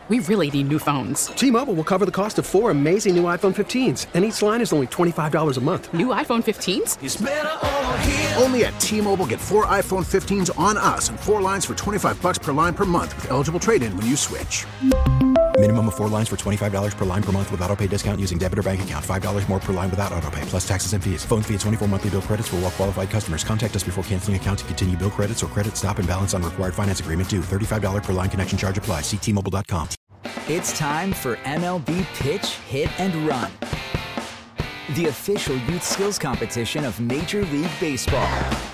We really need new phones. T-Mobile will cover the cost of 4 amazing new iPhone 15s, and each line is only $25 a month. New iPhone 15s? It's better over here. Only at T-Mobile, get 4 iPhone 15s on us and 4 lines for $25 per line per month with eligible trade-in when you switch. Minimum of 4 lines for $25 per line per month with autopay discount using debit or bank account. $5 more per line without autopay, plus taxes and fees. Phone fee at 24 monthly bill credits for well-qualified customers. Contact us before canceling account to continue bill credits or credit stop and balance on required finance agreement due. $35 per line connection charge applies. See T-Mobile.com. It's time for MLB Pitch, Hit, and Run, the official youth skills competition of Major League Baseball.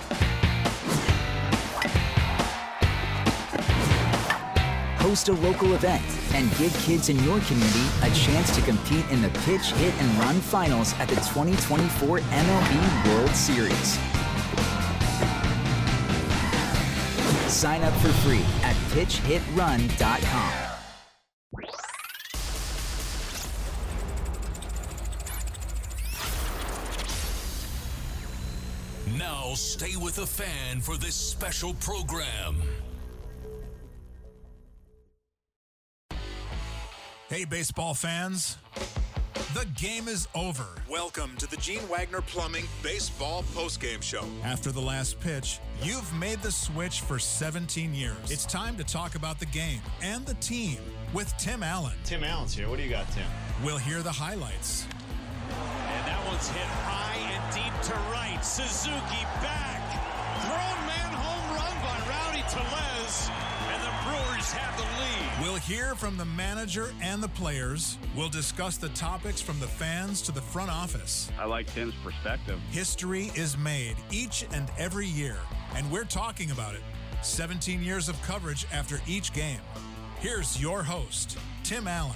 Host a local event and give kids in your community a chance to compete in the Pitch, Hit, and Run finals at the 2024 MLB World Series. Sign up for free at pitchhitrun.com. Now stay with the fan for this special program. Hey, baseball fans. The game is over. Welcome to the Gene Wagner Plumbing Baseball Postgame Show. After the last pitch, you've made the switch for 17 years. It's time to talk about the game and the team with Tim Allen. Tim Allen's here. What do you got, Tim? We'll hear the highlights. And that one's hit high and deep to right. Suzuki back. Thrown man home run by Rowdy Tellez. And the Brewers have the lead. We'll hear from the manager and the players. We'll discuss the topics from the fans to the front office. I like Tim's perspective. History is made each and every year, and we're talking about it. 17 years of coverage after each game. Here's your host, Tim Allen.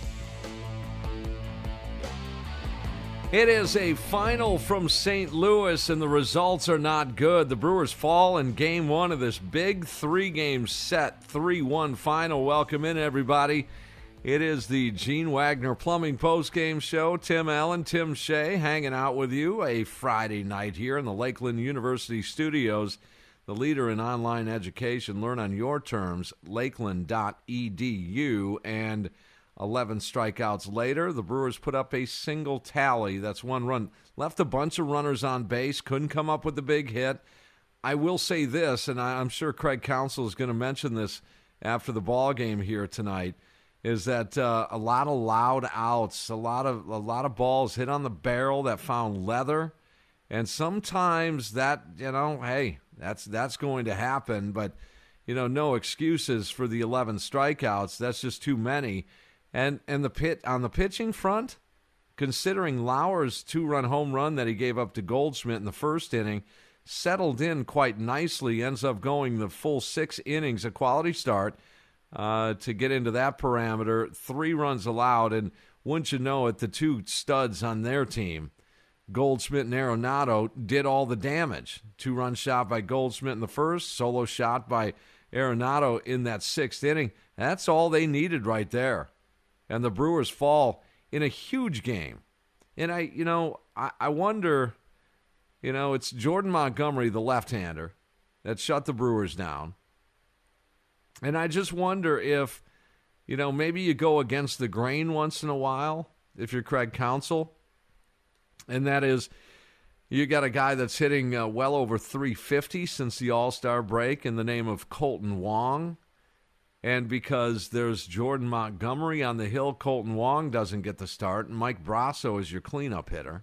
It is a final from St. Louis, and the results are not good. The Brewers fall in Game 1 of this big 3-game set, 3-1 final. Welcome in, everybody. It is the Gene Wagner Plumbing Postgame Show. Tim Allen, Tim Shea, hanging out with you a Friday night here in the Lakeland University studios, the leader in online education. Learn on your terms, lakeland.edu, and 11 strikeouts later, the Brewers put up a single tally. That's 1 run. Left a bunch of runners on base. Couldn't come up with the big hit. I will say this, and I'm sure Craig Counsell is going to mention this after the ball game here tonight, is that a lot of loud outs, a lot of balls hit on the barrel that found leather, and sometimes that, hey, that's going to happen. But no excuses for the 11 strikeouts. That's just too many. And on the pitching front, considering Lauer's 2-run home run that he gave up to Goldschmidt in the first inning, settled in quite nicely, ends up going the full 6 innings, a quality start to get into that parameter. 3 runs allowed, and wouldn't you know it, the 2 studs on their team, Goldschmidt and Arenado, did all the damage. 2-run shot by Goldschmidt in the first, solo shot by Arenado in that 6th inning. That's all they needed right there. And the Brewers fall in a huge game. And I wonder, it's Jordan Montgomery, the left-hander, that shut the Brewers down. And I just wonder if, maybe you go against the grain once in a while, if you're Craig Counsell. And that is, you got a guy that's hitting well over 350 since the All-Star break in the name of Colton Wong. And because there's Jordan Montgomery on the hill, Colton Wong doesn't get the start, and Mike Brasso is your cleanup hitter.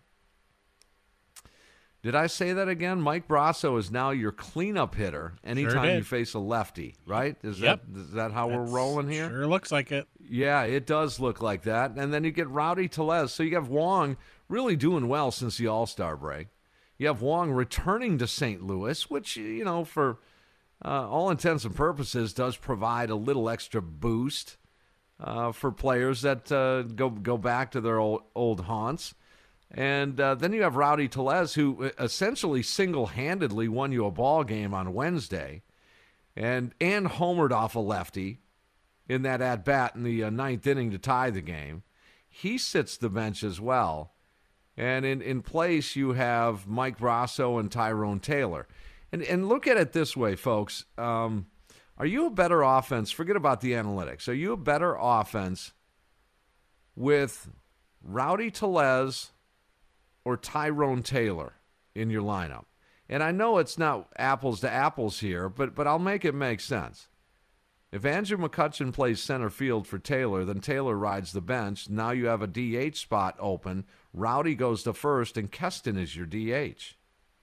Did I say that again? Mike Brasso is now your cleanup hitter anytime you face a lefty, right? Is that how we're rolling here? Sure looks like it. Yeah, it does look like that. And then you get Rowdy Tellez. So you have Wong really doing well since the All-Star break. You have Wong returning to St. Louis, which, for all intents and purposes, does provide a little extra boost for players that go back to their old haunts. And then you have Rowdy Tellez, who essentially single-handedly won you a ball game on Wednesday and homered off a lefty in that at-bat in the 9th inning to tie the game. He sits the bench as well. And in place, you have Mike Brasso and Tyrone Taylor. And look at it this way, folks. Are you a better offense? Forget about the analytics. Are you a better offense with Rowdy Tellez or Tyrone Taylor in your lineup? And I know it's not apples to apples here, but I'll make it make sense. If Andrew McCutchen plays center field for Taylor, then Taylor rides the bench. Now you have a DH spot open. Rowdy goes to first, and Keston is your DH.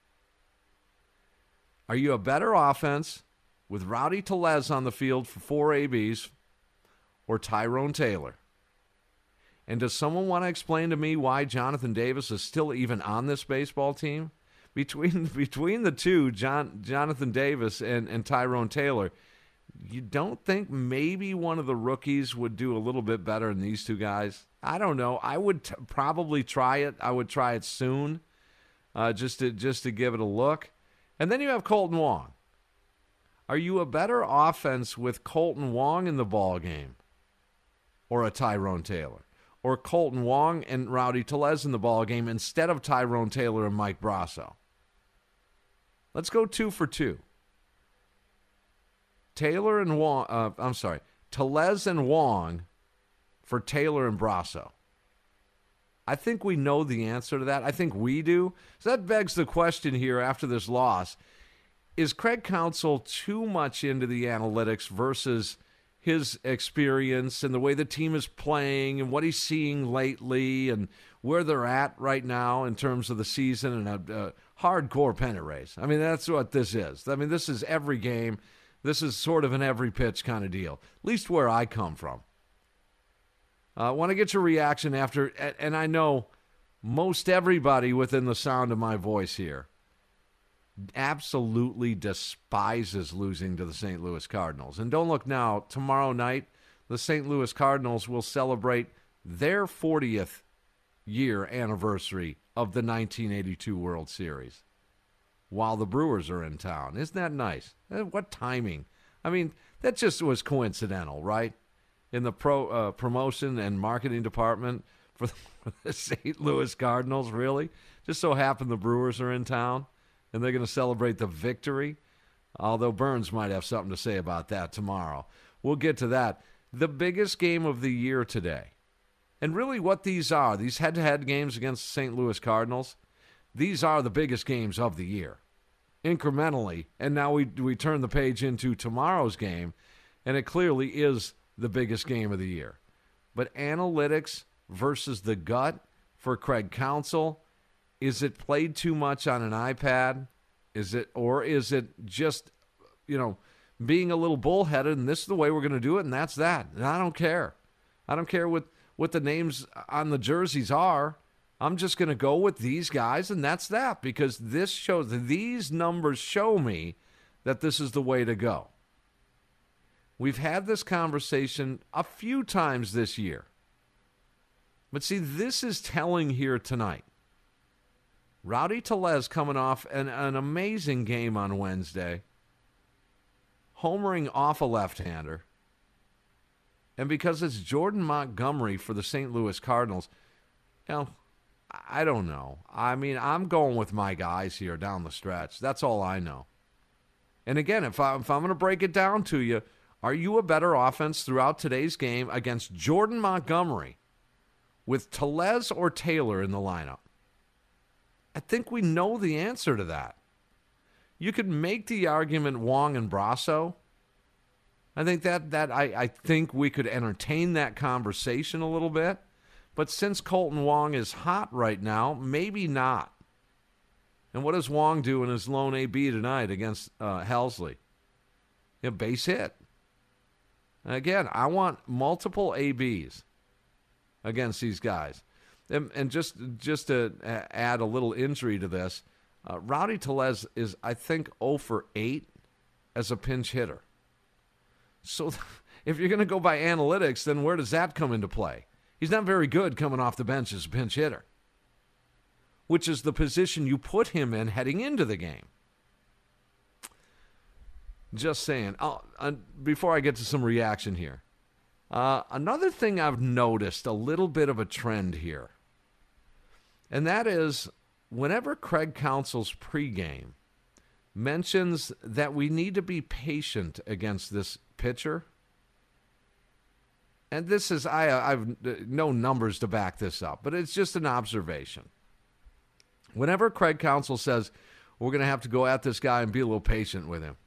Are you a better offense with Rowdy Tellez on the field for 4 ABs or Tyrone Taylor? And does someone want to explain to me why Jonathan Davis is still even on this baseball team? Between the two, Jonathan Davis and Tyrone Taylor, you don't think maybe one of the rookies would do a little bit better than these two guys? I don't know. I would probably try it. I would try it soon, just to give it a look. And then you have Colton Wong. Are you a better offense with Colton Wong in the ball game or a Tyrone Taylor? Or Colton Wong and Rowdy Tellez in the ball game instead of Tyrone Taylor and Mike Brasso? Let's go 2 for 2. Tellez and Wong for Taylor and Brasso. I think we know the answer to that. I think we do. So that begs the question here after this loss. Is Craig Counsell too much into the analytics versus his experience and the way the team is playing and what he's seeing lately and where they're at right now in terms of the season and a hardcore pennant race? I mean, that's what this is. I mean, this is every game. This is sort of an every pitch kind of deal, at least where I come from. I want to get your reaction after, and I know most everybody within the sound of my voice here absolutely despises losing to the St. Louis Cardinals. And don't look now, tomorrow night, the St. Louis Cardinals will celebrate their 40th year anniversary of the 1982 World Series while the Brewers are in town. Isn't that nice? What timing. I mean, that just was coincidental, right? In the promotion and marketing department for the St. Louis Cardinals, really? Just so happened the Brewers are in town, and they're going to celebrate the victory, although Burns might have something to say about that tomorrow. We'll get to that. The biggest game of the year today, and really what these are, these head-to-head games against the St. Louis Cardinals, these are the biggest games of the year, incrementally. And now we turn the page into tomorrow's game, and it clearly is the biggest game of the year. But analytics versus the gut for Craig Counsell, is it played too much on an iPad? Is it just, being a little bullheaded and this is the way we're going to do it and that's that? And I don't care. I don't care what the names on the jerseys are. I'm just going to go with these guys and that's that, because these numbers show me that this is the way to go. We've had this conversation a few times this year. But see, this is telling here tonight. Rowdy Tellez coming off an amazing game on Wednesday, homering off a left-hander. And because it's Jordan Montgomery for the St. Louis Cardinals, I don't know. I mean, I'm going with my guys here down the stretch. That's all I know. And again, if I'm going to break it down to you, are you a better offense throughout today's game against Jordan Montgomery with Tellez or Taylor in the lineup? I think we know the answer to that. You could make the argument Wong and Brasso. I think I think we could entertain that conversation a little bit. But since Colton Wong is hot right now, maybe not. And what does Wong do in his lone AB tonight against Helsley? A base hit. Again, I want multiple ABs against these guys. And just to add a little injury to this, Rowdy Tellez is, I think, 0 for 8 as a pinch hitter. So if you're going to go by analytics, then where does that come into play? He's not very good coming off the bench as a pinch hitter, which is the position you put him in heading into the game. Just saying. Before I get to some reaction here, another thing I've noticed, a little bit of a trend here, and that is whenever Craig Counsell's pregame mentions that we need to be patient against this pitcher. And this is, I've no numbers to back this up, but it's just an observation. Whenever Craig Counsell says, we're going to have to go at this guy and be a little patient with him,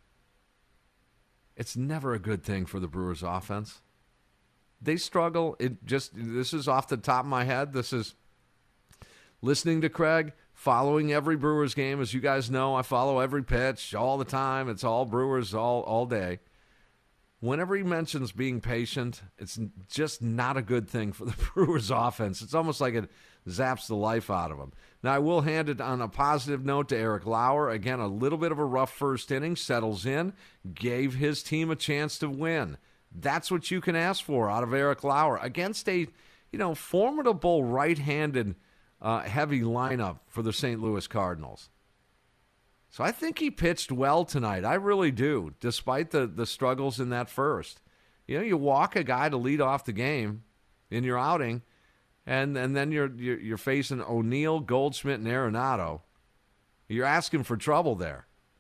it's never a good thing for the Brewers offense. They struggle. This is off the top of my head. This is listening to Craig, following every Brewers game. As you guys know, I follow every pitch all the time. It's all Brewers all day. Whenever he mentions being patient, it's just not a good thing for the Brewers offense. It's almost like it zaps the life out of them. Now, I will hand it on a positive note to Eric Lauer. Again, a little bit of a rough first inning, settles in, gave his team a chance to win. That's what you can ask for out of Eric Lauer against a, formidable right-handed heavy lineup for the St. Louis Cardinals. So I think he pitched well tonight. I really do, despite the struggles in that first. You walk a guy to lead off the game in your outing, and then you're facing O'Neill, Goldschmidt, and Arenado. You're asking for trouble there.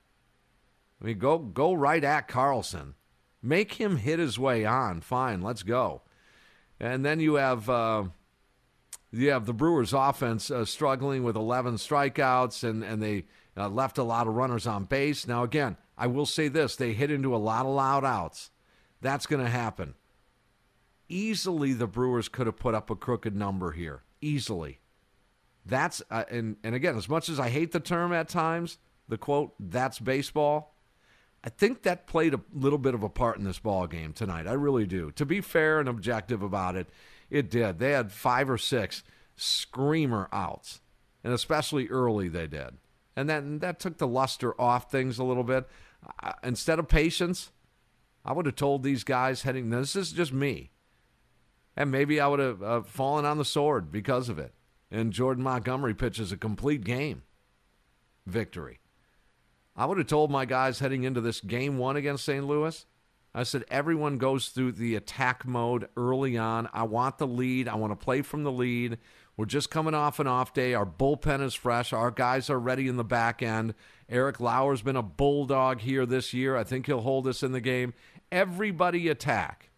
I mean, go right at Carlson. Make him hit his way on. Fine, let's go. And then you have the Brewers offense struggling with 11 strikeouts, and they left a lot of runners on base. Now, again, I will say this. They hit into a lot of loud outs. That's going to happen. Easily, the Brewers could have put up a crooked number here. Easily. That's, and again, as much as I hate the term at times, the quote, that's baseball, I think that played a little bit of a part in this ball game tonight. I really do. To be fair and objective about it, it did. They had 5 or 6 screamer outs, and especially early they did. And that took the luster off things a little bit. Instead of patience, I would have told these guys this is just me. And maybe I would have fallen on the sword because of it. And Jordan Montgomery pitches a complete game victory. I would have told my guys heading into this game 1 against St. Louis, I said, everyone goes through the attack mode early on. I want the lead. I want to play from the lead. We're just coming off an off day. Our bullpen is fresh. Our guys are ready in the back end. Eric Lauer's been a bulldog here this year. I think he'll hold us in the game. Everybody attack.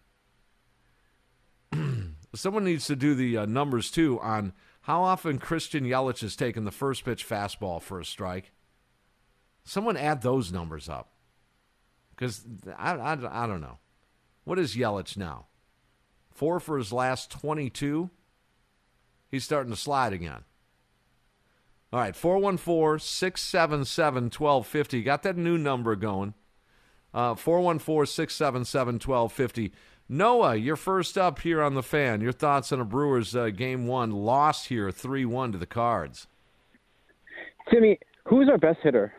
Someone needs to do the numbers, too, on how often Christian Yelich has taken the first pitch fastball for a strike. Someone add those numbers up. Because I don't know. What is Yelich now? 4 for his last 22? He's starting to slide again. All right, 414-677-1250. Got that new number going. 414-677-1250. Noah, you're first up here on The Fan. Your thoughts on a Brewers Game 1 loss here, 3-1 to the Cards. Timmy, who's our best hitter?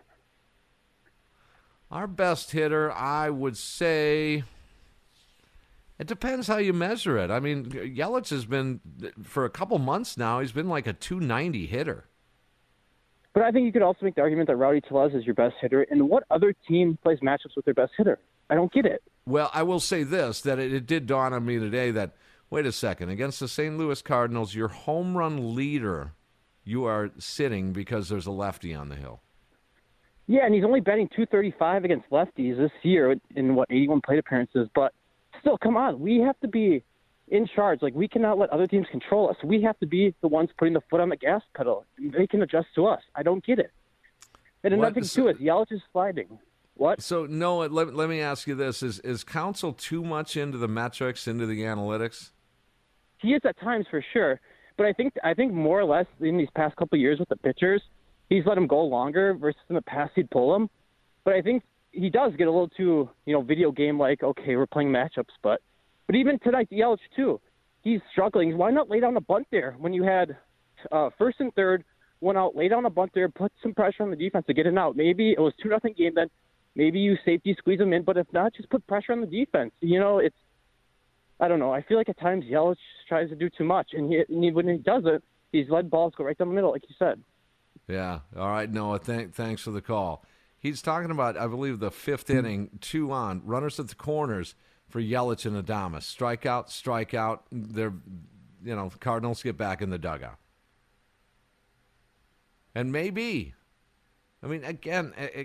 Our best hitter, I would say, it depends how you measure it. I mean, Yelich has been, for a couple months now, he's been like a 290 hitter. But I think you could also make the argument that Rowdy Tellez is your best hitter. And what other team plays matchups with their best hitter? I don't get it. Well, I will say this, that it did dawn on me today that, wait a second, against the St. Louis Cardinals, your home run leader, you are sitting because there's a lefty on the hill. Yeah, and he's only batting .235 against lefties this year in, 81 plate appearances. But still, come on, we have to be in charge. Like, we cannot let other teams control us. We have to be the ones putting the foot on the gas pedal. They can adjust to us. I don't get it. And another thing, too, is Yelich is sliding. What? So, Noah, let me ask you this. Is Counsell too much into the metrics, into the analytics? He is at times, for sure. But I think more or less in these past couple of years with the pitchers, he's let him go longer versus in the past he'd pull him. But I think he does get a little too, video game like, okay, we're playing matchups. But even tonight, Yelich, too, he's struggling. Why not lay down a bunt there when you had first and third, one out, lay down a bunt there, put some pressure on the defense to get it out. Maybe it was 2-0 game then. Maybe you safety squeeze them in, but if not, just put pressure on the defense. I don't know. I feel like at times Yelich tries to do too much, and when he does it, he's let balls go right down the middle, like you said. Yeah. All right, Noah, thanks for the call. He's talking about, I believe, the 5th inning, 2 on, runners at the corners for Yelich and Adames. Strikeout. They're, Cardinals get back in the dugout. And maybe, I mean, again,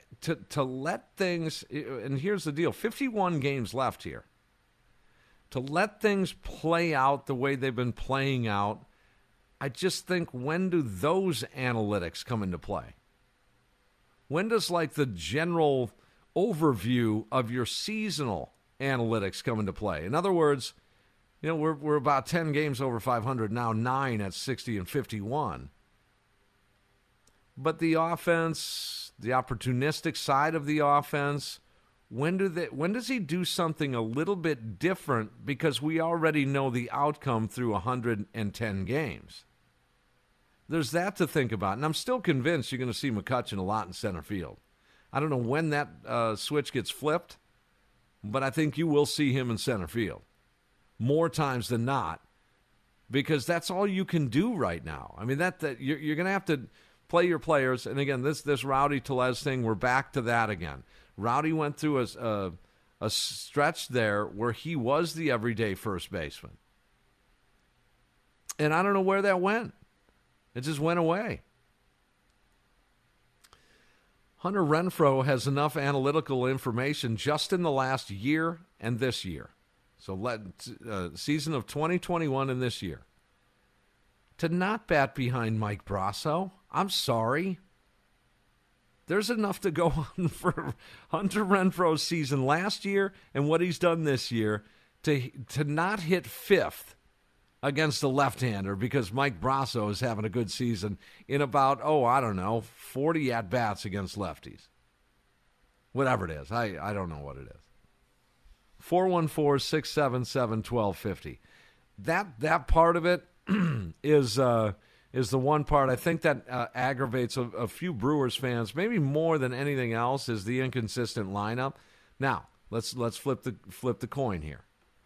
to let things, and here's the deal, 51 games left here. To let things play out the way they've been playing out, I just think, when do those analytics come into play? When does, like, the general overview of your seasonal analytics come into play? In other words, you know, we're about 10 games over 500 now, 9 at 60 and 51. But the offense, the opportunistic side of the offense, when does he do something a little bit different, because we already know the outcome through 110 games? There's that to think about. And I'm still convinced you're going to see McCutchen a lot in center field. I don't know when that switch gets flipped, but I think you will see him in center field more times than not, because that's all you can do right now. I mean, that you're going to have to play your players. And again, this Rowdy Tellez thing, we're back to that again. Rowdy went through a stretch there where he was the everyday first baseman. And I don't know where that went. It just went away. Hunter Renfroe has enough analytical information just in the last year and this year. So season of 2021 and this year, to not bat behind Mike Brasso. I'm sorry. There's enough to go on for Hunter Renfroe's season last year and what he's done this year to not hit fifth against a left-hander because Mike Brasso is having a good season in about, 40 at-bats against lefties. Whatever it is. I don't know what it is. 414-677-1250. That part of it is the one part I think that aggravates a few Brewers fans, maybe more than anything else, is the inconsistent lineup. Now, let's flip the coin here.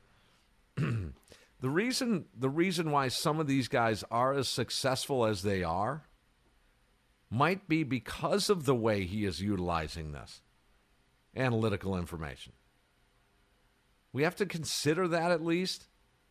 The reason why some of these guys are as successful as they are might be because of the way he is utilizing this analytical information. We have to consider that at least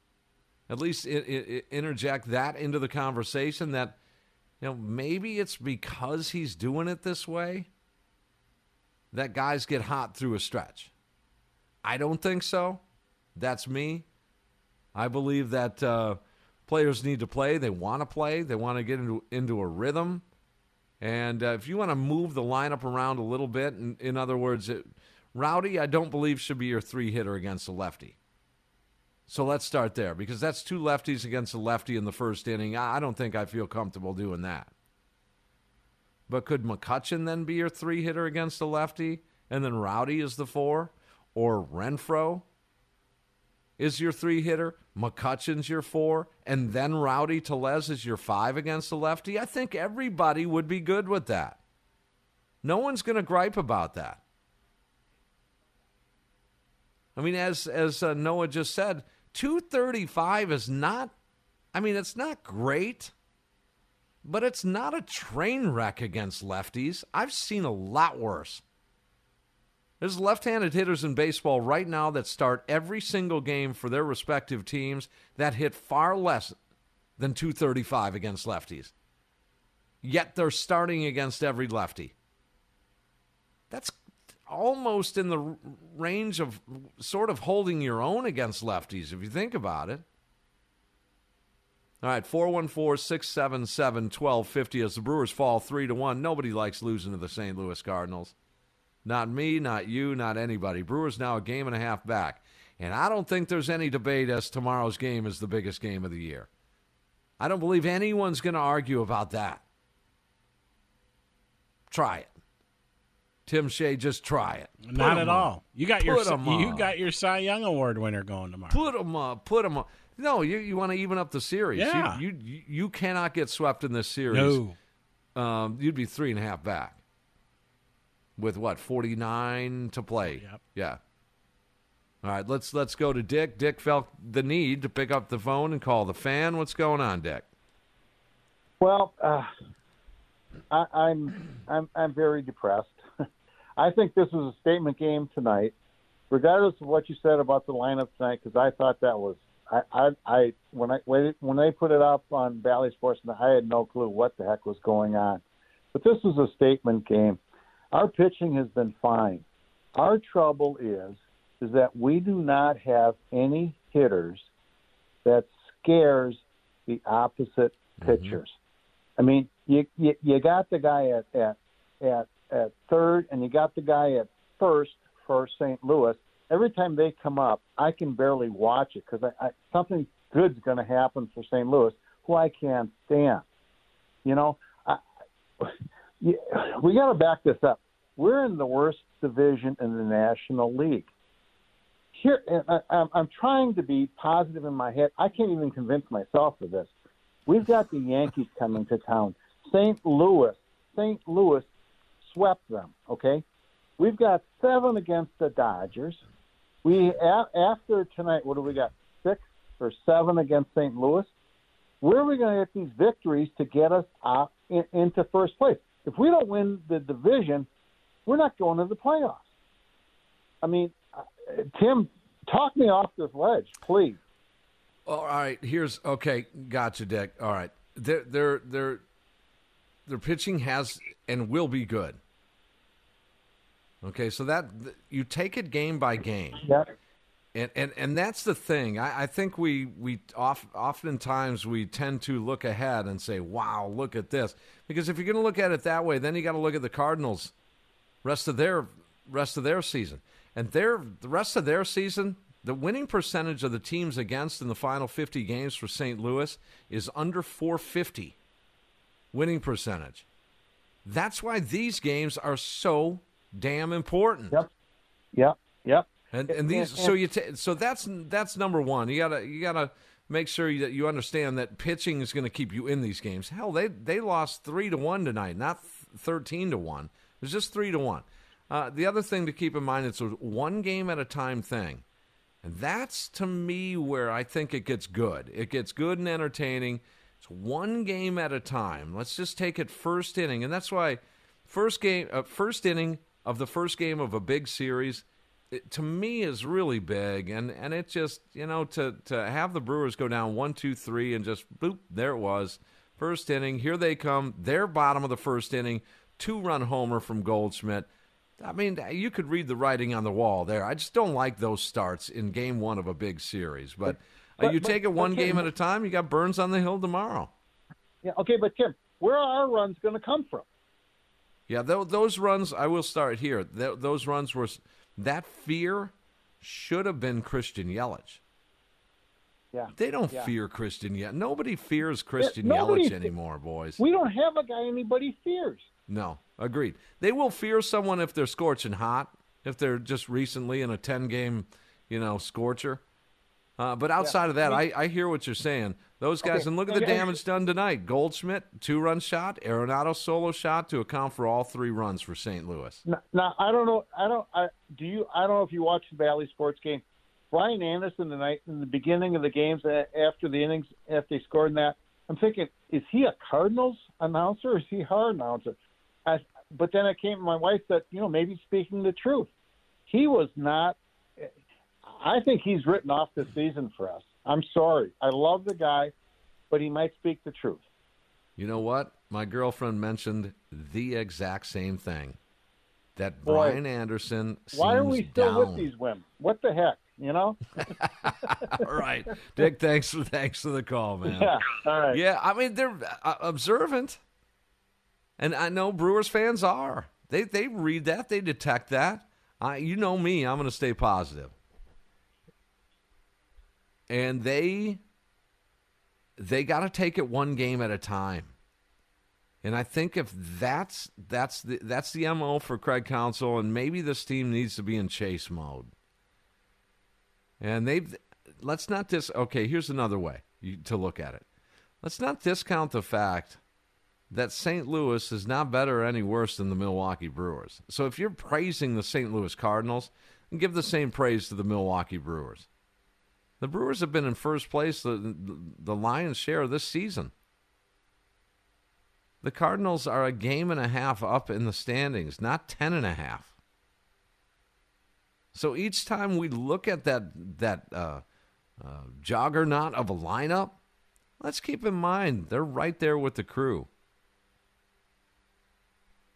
interject that into the conversation, that maybe it's because he's doing it this way that guys get hot through a stretch. I don't think so. That's me. I believe that players need to play. They want to play. They want to get into a rhythm. And if you want to move the lineup around a little bit, in other words, Rowdy, I don't believe, should be your 3-hitter against a lefty. So let's start there, because that's 2 lefties against a lefty in the first inning. I don't think I feel comfortable doing that. But could McCutchen then be your 3-hitter against a lefty, and then Rowdy is the 4? Or Renfroe is your 3-hitter, McCutchen's your 4, and then Rowdy Tellez is your 5 against a lefty? I think everybody would be good with that. No one's going to gripe about that. I mean, as Noah just said, 235 is not, it's not great, but it's not a train wreck against lefties. I've seen a lot worse. There's left-handed hitters in baseball right now that start every single game for their respective teams that hit far less than 235 against lefties. Yet they're starting against every lefty. That's almost in the range of sort of holding your own against lefties, if you think about it. All right, 414-677-1250 as the Brewers fall 3-1. Nobody likes losing to the St. Louis Cardinals. Not me, not you, not anybody. Brewers now a game and a half back. And I don't think there's any debate as tomorrow's game is the biggest game of the year. I don't believe anyone's going to argue about that. Try it. Tim Shea, just try it. Not at all. You got your Cy Young Award winner going tomorrow. Put them up. No, you want to even up the series. Yeah. You cannot get swept in this series. No. You'd be 3.5 back. With 49 to play. Yep. Yeah. All right, let's go to Dick. Dick felt the need to pick up the phone and call the Fan. What's going on, Dick? Well, I'm very depressed. I think this is a statement game tonight, regardless of what you said about the lineup tonight, because I thought that was when they put it up on Bally Sports, I had no clue what the heck was going on. But this was a statement game. Our pitching has been fine. Our trouble is that we do not have any hitters that scares the opposite pitchers. I mean, you got the guy at third, and you got the guy at first for St. Louis. Every time they come up, I can barely watch it because something good's going to happen for St. Louis, who I can't stand. You know, we got to back this up. We're in the worst division in the National League. Here, I'm trying to be positive in my head. I can't even convince myself of this. We've got the Yankees coming to town. St. Louis swept them, okay? We've got 7 against the Dodgers. After tonight, what do we got, 6 or 7 against St. Louis? Where are we going to get these victories to get us into first place? If we don't win the division, we're not going to the playoffs. I mean, Tim, talk me off this ledge, please. All right, okay, gotcha, Dick. All right, their pitching has and will be good. Okay, so that you take it game by game. Yeah. And that's the thing. I think oftentimes we tend to look ahead and say, "Wow, look at this." Because if you're going to look at it that way, then you got to look at the Cardinals' rest of their season, and the rest of their season. The winning percentage of the teams against in the final 50 games for St. Louis is under .450 winning percentage. That's why these games are so damn important. Yep. And these, so that's number one. You gotta make sure that you understand that pitching is going to keep you in these games. Hell, they lost 3-1 tonight, not 13-1. It was just 3-1. The other thing to keep in mind, it's a one game at a time thing. And that's, to me, where I think it gets good. It gets good and entertaining. It's one game at a time. Let's just take it first inning. And that's why first inning of the first game of a big series, to me, is really big. And it just, to have the Brewers go down 1-2-3 and just, boop, there it was. First inning, here they come. They're bottom of the first inning. 2-run homer from Goldschmidt. I mean, you could read the writing on the wall there. I just don't like those starts in game one of a big series. But you take it one game at a time. You got Burns on the hill tomorrow. Yeah, okay, but Tim, where are our runs going to come from? Yeah, those runs, I will start here. Those runs were – that fear should have been Christian Yelich. Yeah. They don't fear Christian Yelich. Nobody fears Christian Yelich anymore, boys. We don't have a guy anybody fears. No, agreed. They will fear someone if they're scorching hot, if they're just recently in a 10-game, scorcher. But outside of that, I hear what you're saying. Those guys, and look at the damage done tonight. Goldschmidt, 2-run shot, Arenado solo shot to account for all 3 runs for St. Louis. Now I don't know. I don't know if you watched the Valley Sports game. Brian Anderson tonight in the beginning of the games after the innings, after they scored in that, I'm thinking, is he a Cardinals announcer or is he our announcer? But then my wife said, maybe he's speaking the truth. He was not. I think he's written off this season for us. I'm sorry. I love the guy, but he might speak the truth. You know what? My girlfriend mentioned the exact same thing. That Brian Anderson seems why are we still down. with these women? What the heck? All right. Dick, thanks for the call, man. Yeah, all right. Yeah, I mean, they're observant. And I know Brewers fans are. They read that. They detect that. You know me. I'm going to stay positive. And they got to take it one game at a time. And I think if that's the MO for Craig Counsell, and maybe this team needs to be in chase mode. And let's not okay, here's another way to look at it. Let's not discount the fact that St. Louis is not better or any worse than the Milwaukee Brewers. So if you're praising the St. Louis Cardinals, give the same praise to the Milwaukee Brewers. The Brewers have been in first place the lion's share of this season. The Cardinals are a game and a half up in the standings, not 10.5. So each time we look at that juggernaut of a lineup, let's keep in mind they're right there with the Crew.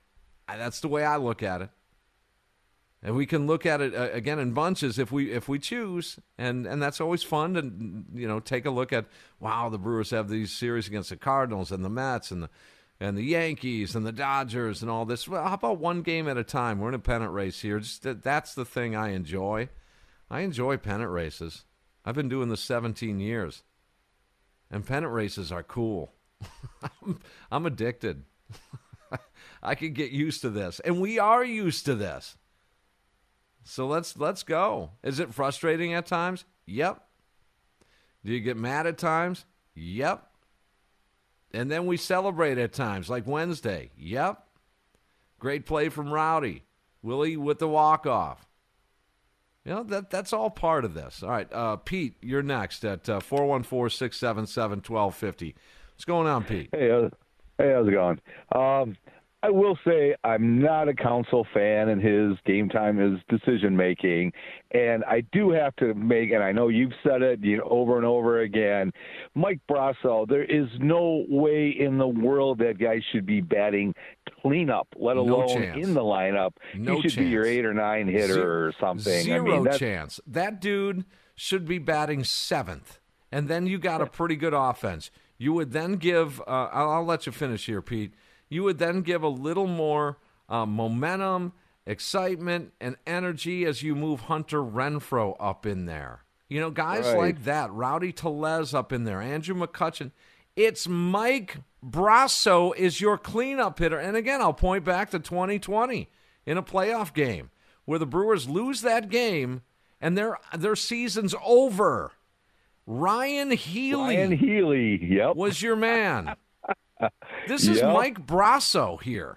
That's the way I look at it. And we can look at it again in bunches if we choose, and that's always fun to take a look at. Wow, the Brewers have these series against the Cardinals and the Mets and the Yankees and the Dodgers and all this. Well, how about one game at a time? We're in a pennant race here. That's the thing I enjoy. I enjoy pennant races. I've been doing this 17 years, and pennant races are cool. I'm addicted. I could get used to this, and we are used to this. So let's go. Is it frustrating at times? Yep. Do you get mad at times? Yep. And then we celebrate at times, like Wednesday. Yep. Great play from Rowdy. Willie with the walk-off. That's all part of this. All right, Pete, you're next at 414-677-1250. What's going on, Pete? Hey, how's it going? I will say I'm not a Counsell fan in his game time, his decision making, and I do have to make, and I know you've said it over and over again, Mike Brasso, there is no way in the world that guy should be batting cleanup, let alone in the lineup. He should be your 8 or 9 hitter or something. Zero chance. That dude should be batting 7th, and then you got a pretty good offense. You would then give I'll let you finish here, Pete. You would then give a little more momentum, excitement, and energy as you move Hunter Renfroe up in there. Guys like that, Rowdy Tellez up in there, Andrew McCutchen. It's Mike Brasso is your cleanup hitter. And again, I'll point back to 2020 in a playoff game where the Brewers lose that game and their season's over. Ryan Healy yep. was your man. This is Mike Brasso here.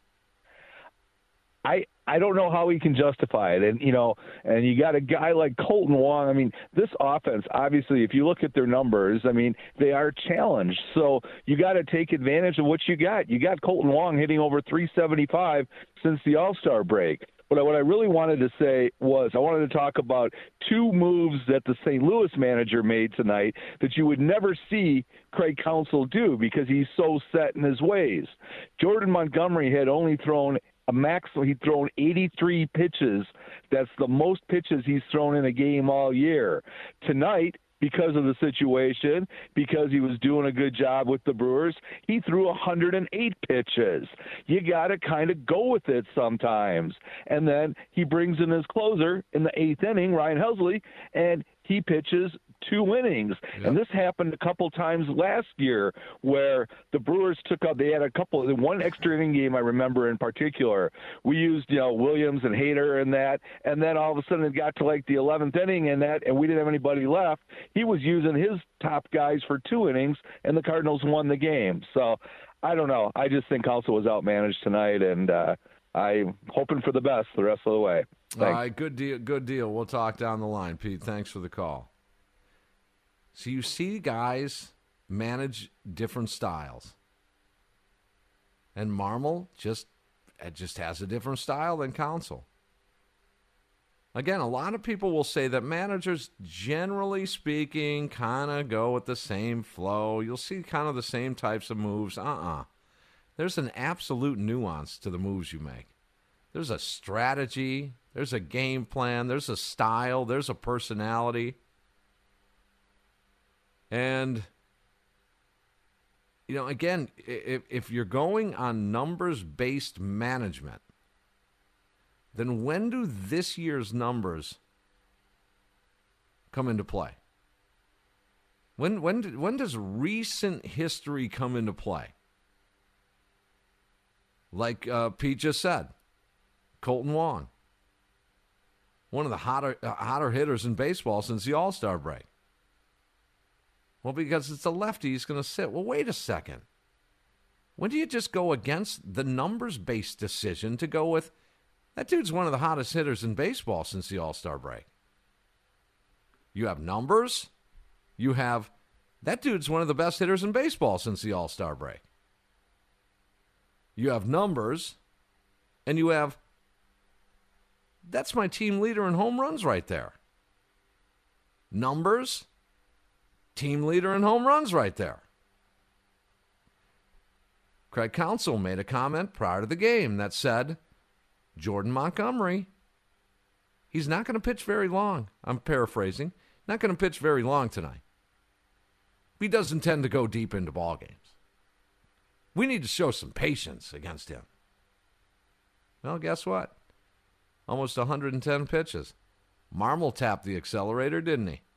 I don't know how he can justify it. And and you got a guy like Colton Wong. I mean, this offense, obviously, if you look at their numbers, I mean, they are challenged. So you got to take advantage of what you got. You got Colton Wong hitting over 375 since the All-Star break. But what I really wanted to say was I wanted to talk about 2 moves that the St. Louis manager made tonight that you would never see Craig Counsell do because he's so set in his ways. Jordan Montgomery had only thrown he'd thrown 83 pitches. That's the most pitches he's thrown in a game all year. Tonight, because of the situation, because he was doing a good job with the Brewers, he threw 108 pitches. You got to kind of go with it sometimes. And then he brings in his closer in the 8th inning, Ryan Helsley, and he pitches 2 innings. Yep. And this happened a couple times last year where the Brewers they had one extra inning game I remember in particular. We used, Williams and Hader and that, and then all of a sudden it got to like the 11th inning and we didn't have anybody left. He was using his top guys for 2 innings, and the Cardinals won the game. So I don't know. I just think Counsell was outmanaged tonight, and I'm hoping for the best the rest of the way. Thanks. All right, good deal. We'll talk down the line, Pete. Thanks for the call. So you see guys manage different styles. And Marmol just has a different style than Counsell. Again, a lot of people will say that managers, generally speaking, kind of go with the same flow. You'll see kind of the same types of moves. There's an absolute nuance to the moves you make. There's a strategy. There's a game plan. There's a style. There's a personality. And, again, if you're going on numbers-based management, then when do this year's numbers come into play? When does recent history come into play? Like Pete just said, Colton Wong, one of the hotter hitters in baseball since the All-Star break. Well, because it's a lefty, he's going to sit. Well, wait a second. When do you just go against the numbers-based decision to go with, that dude's one of the hottest hitters in baseball since the All-Star break? You have numbers. You have, that dude's one of the best hitters in baseball since the All-Star break. You have numbers, and you have, that's my team leader in home runs right there. Numbers, team leader in home runs right there. Craig Counsell made a comment prior to the game that said, Jordan Montgomery, he's not going to pitch very long. I'm paraphrasing. Not going to pitch very long tonight. He doesn't tend to go deep into ball games. We need to show some patience against him. Well, guess what? Almost 110 pitches. Marmol tapped the accelerator, didn't he?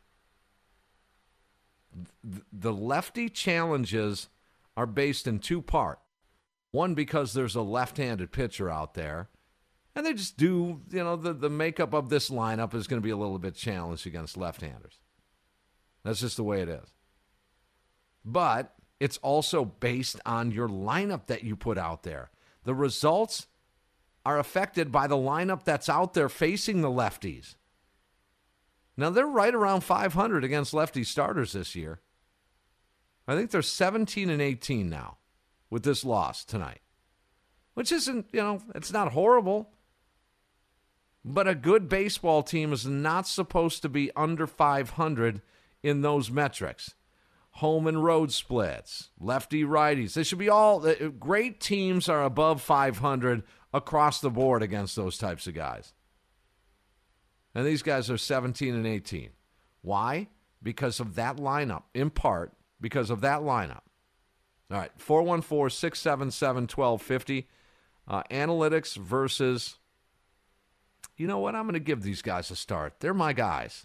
The lefty challenges are based in two parts. One, because there's a left-handed pitcher out there, and they just do, the makeup of this lineup is going to be a little bit challenged against left-handers. That's just the way it is. But it's also based on your lineup that you put out there. The results are affected by the lineup that's out there facing the lefties. Now, they're right around 500 against lefty starters this year. I think they're 17-18 now with this loss tonight, which isn't, it's not horrible. But a good baseball team is not supposed to be under 500 in those metrics. Home and road splits, lefty righties. They should be all great teams are above 500 across the board against those types of guys. And these guys are 17-18. Why? Because of that lineup, in part because of that lineup. All right, 414-677-1250. Analytics versus, you know what? I'm going to give these guys a start. They're my guys.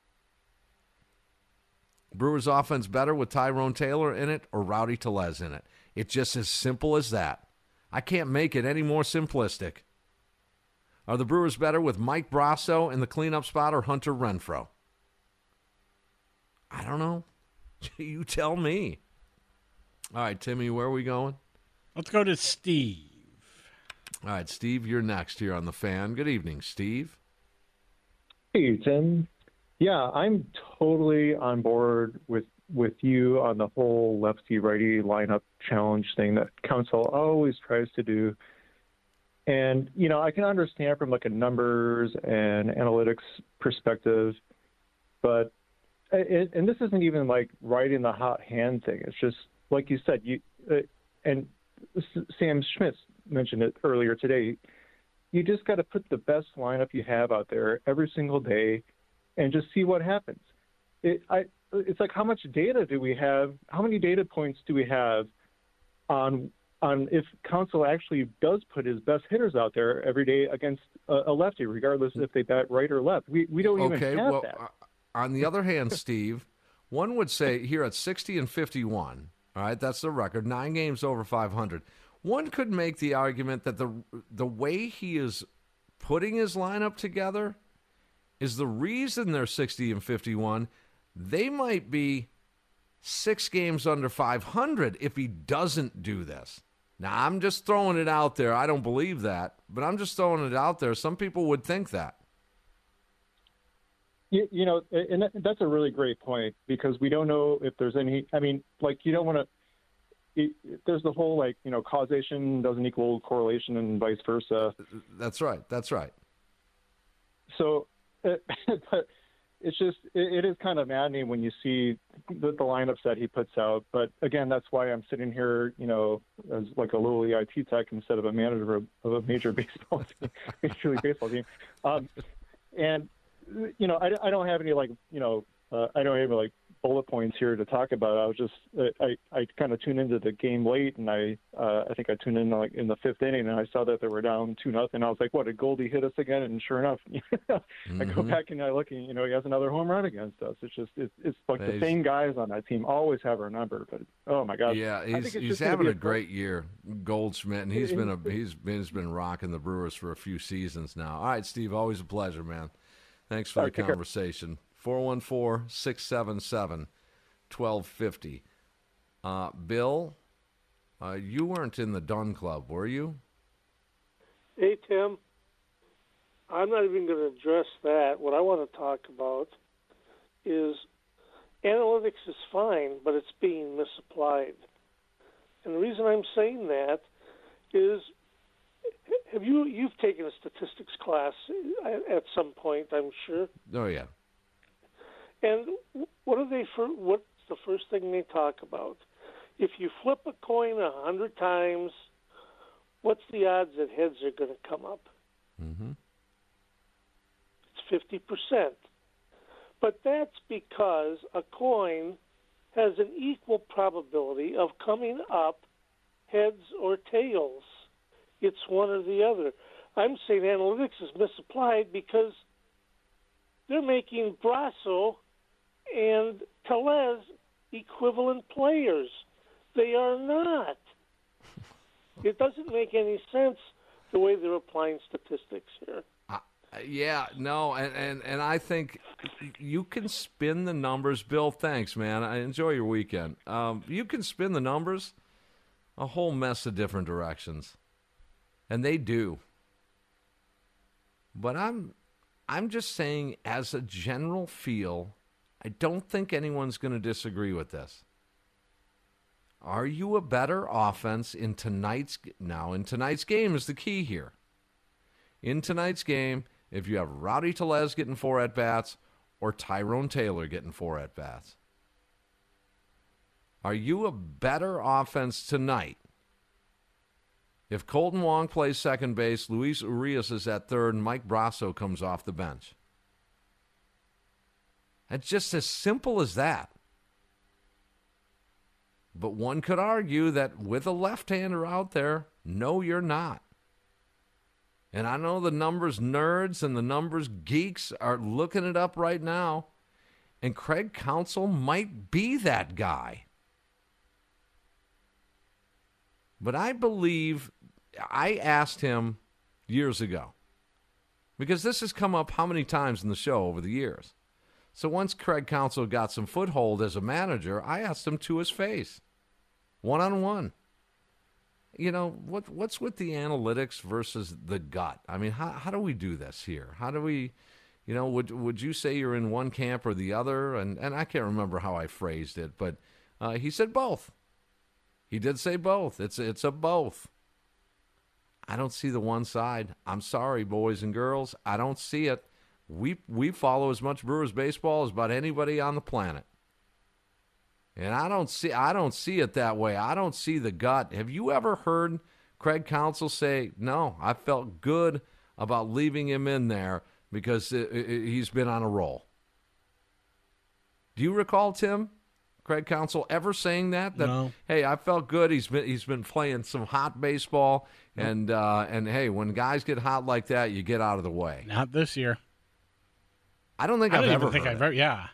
Brewers offense better with Tyrone Taylor in it or Rowdy Tellez in it. It's just as simple as that. I can't make it any more simplistic. Are the Brewers better with Mike Brasso in the cleanup spot or Hunter Renfroe? I don't know. You tell me. All right, Timmy, where are we going? Let's go to Steve. All right, Steve, you're next here on The Fan. Good evening, Steve. Hey, Tim. Yeah, I'm totally on board with you on the whole lefty-righty lineup challenge thing that Counsell always tries to do. And, I can understand from like a numbers and analytics perspective, but and this isn't even like right in the hot hand thing. It's just, like you said, and Sam Schmitz mentioned it earlier today, you just got to put the best lineup you have out there every single day and just see what happens. It's like, how much data do we have? How many data points do we have on if Counsell actually does put his best hitters out there every day against a lefty, regardless if they bat right or left? We don't even have that. On the other hand, Steve, one would say here at 60 and 51, all right, that's the record, 9 games over 500. One could make the argument that the way he is putting his lineup together is the reason they're 60 and 51. They might be 6 games under 500 if he doesn't do this. Now, I'm just throwing it out there. I don't believe that, but I'm just throwing it out there. Some people would think that. And that's a really great point, because we don't know if there's any, you don't want to, there's the whole, causation doesn't equal correlation and vice versa. That's right. So, but it's just, it is kind of maddening when you see the lineups that he puts out. But again, that's why I'm sitting here, as like a lowly IT tech instead of a manager of a major baseball team, Major League Baseball team. And, I don't have any I don't have any bullet points here to talk about. I was just, I kind of tuned into the game late, and I think I tuned in in the 5th inning, and I saw that they were down 2-0. I was like, what, did Goldie hit us again? And sure enough, I go back and I look, and he has another home run against us. It's just, it's like the same guys on that team always have our number. But oh my God, yeah, he's having a great year, Goldschmidt, and he's been rocking the Brewers for a few seasons now. All right, Steve, always a pleasure, man. Thanks for the conversation. 414-677-1250. Bill, you weren't in the Dunn Club, were you? Hey, Tim. I'm not even going to address that. What I want to talk about is analytics is fine, but it's being misapplied. And the reason I'm saying that is, you've taken a statistics class at some point, I'm sure. Oh yeah. And what's the first thing they talk about? if you flip a coin 100 times, what's the odds that heads are going to come up? Mm-hmm. It's 50%. But that's because a coin has an equal probability of coming up heads or tails. It's one or the other. I'm saying analytics is misapplied because they're making Brasso and Tellez equivalent players. They are not. It doesn't make any sense the way they're applying statistics here. Yeah, no, and I think you can spin the numbers. Bill, thanks, man. I enjoy your weekend. You can spin the numbers a whole mess of different directions, and they do. But I'm just saying, as a general feel, I don't think anyone's going to disagree with this. Are you a better offense in tonight's game is the key here. In tonight's game, if you have Rowdy Tellez getting 4 at-bats or Tyrone Taylor getting 4 at-bats, are you a better offense tonight if Colton Wong plays second base, Luis Urias is at third, and Mike Brasso comes off the bench? It's just as simple as that. But one could argue that with a left-hander out there, no, you're not. And I know the numbers nerds and the numbers geeks are looking it up right now, and Craig Counsell might be that guy. But I believe, I asked him years ago, because this has come up how many times in the show over the years. So once Craig Counsell got some foothold as a manager, I asked him to his face, one-on-one. You know, what's with the analytics versus the gut? I mean, how do we do this here? How do we, you know, would you say you're in one camp or the other? And I can't remember how I phrased it, but he said both. He did say both. It's a both. I don't see the one side. I'm sorry, boys and girls. I don't see it. We follow as much Brewers baseball as about anybody on the planet. And I don't see it that way. I don't see the gut. Have you ever heard Craig Counsell say, no, I felt good about leaving him in there because he's been on a roll? Do you recall, Tim, Craig Counsell ever saying that? No. Hey, I felt good. He's been playing some hot baseball, and hey, when guys get hot like that, you get out of the way. Not this year. I don't think I've ever heard it. Yeah.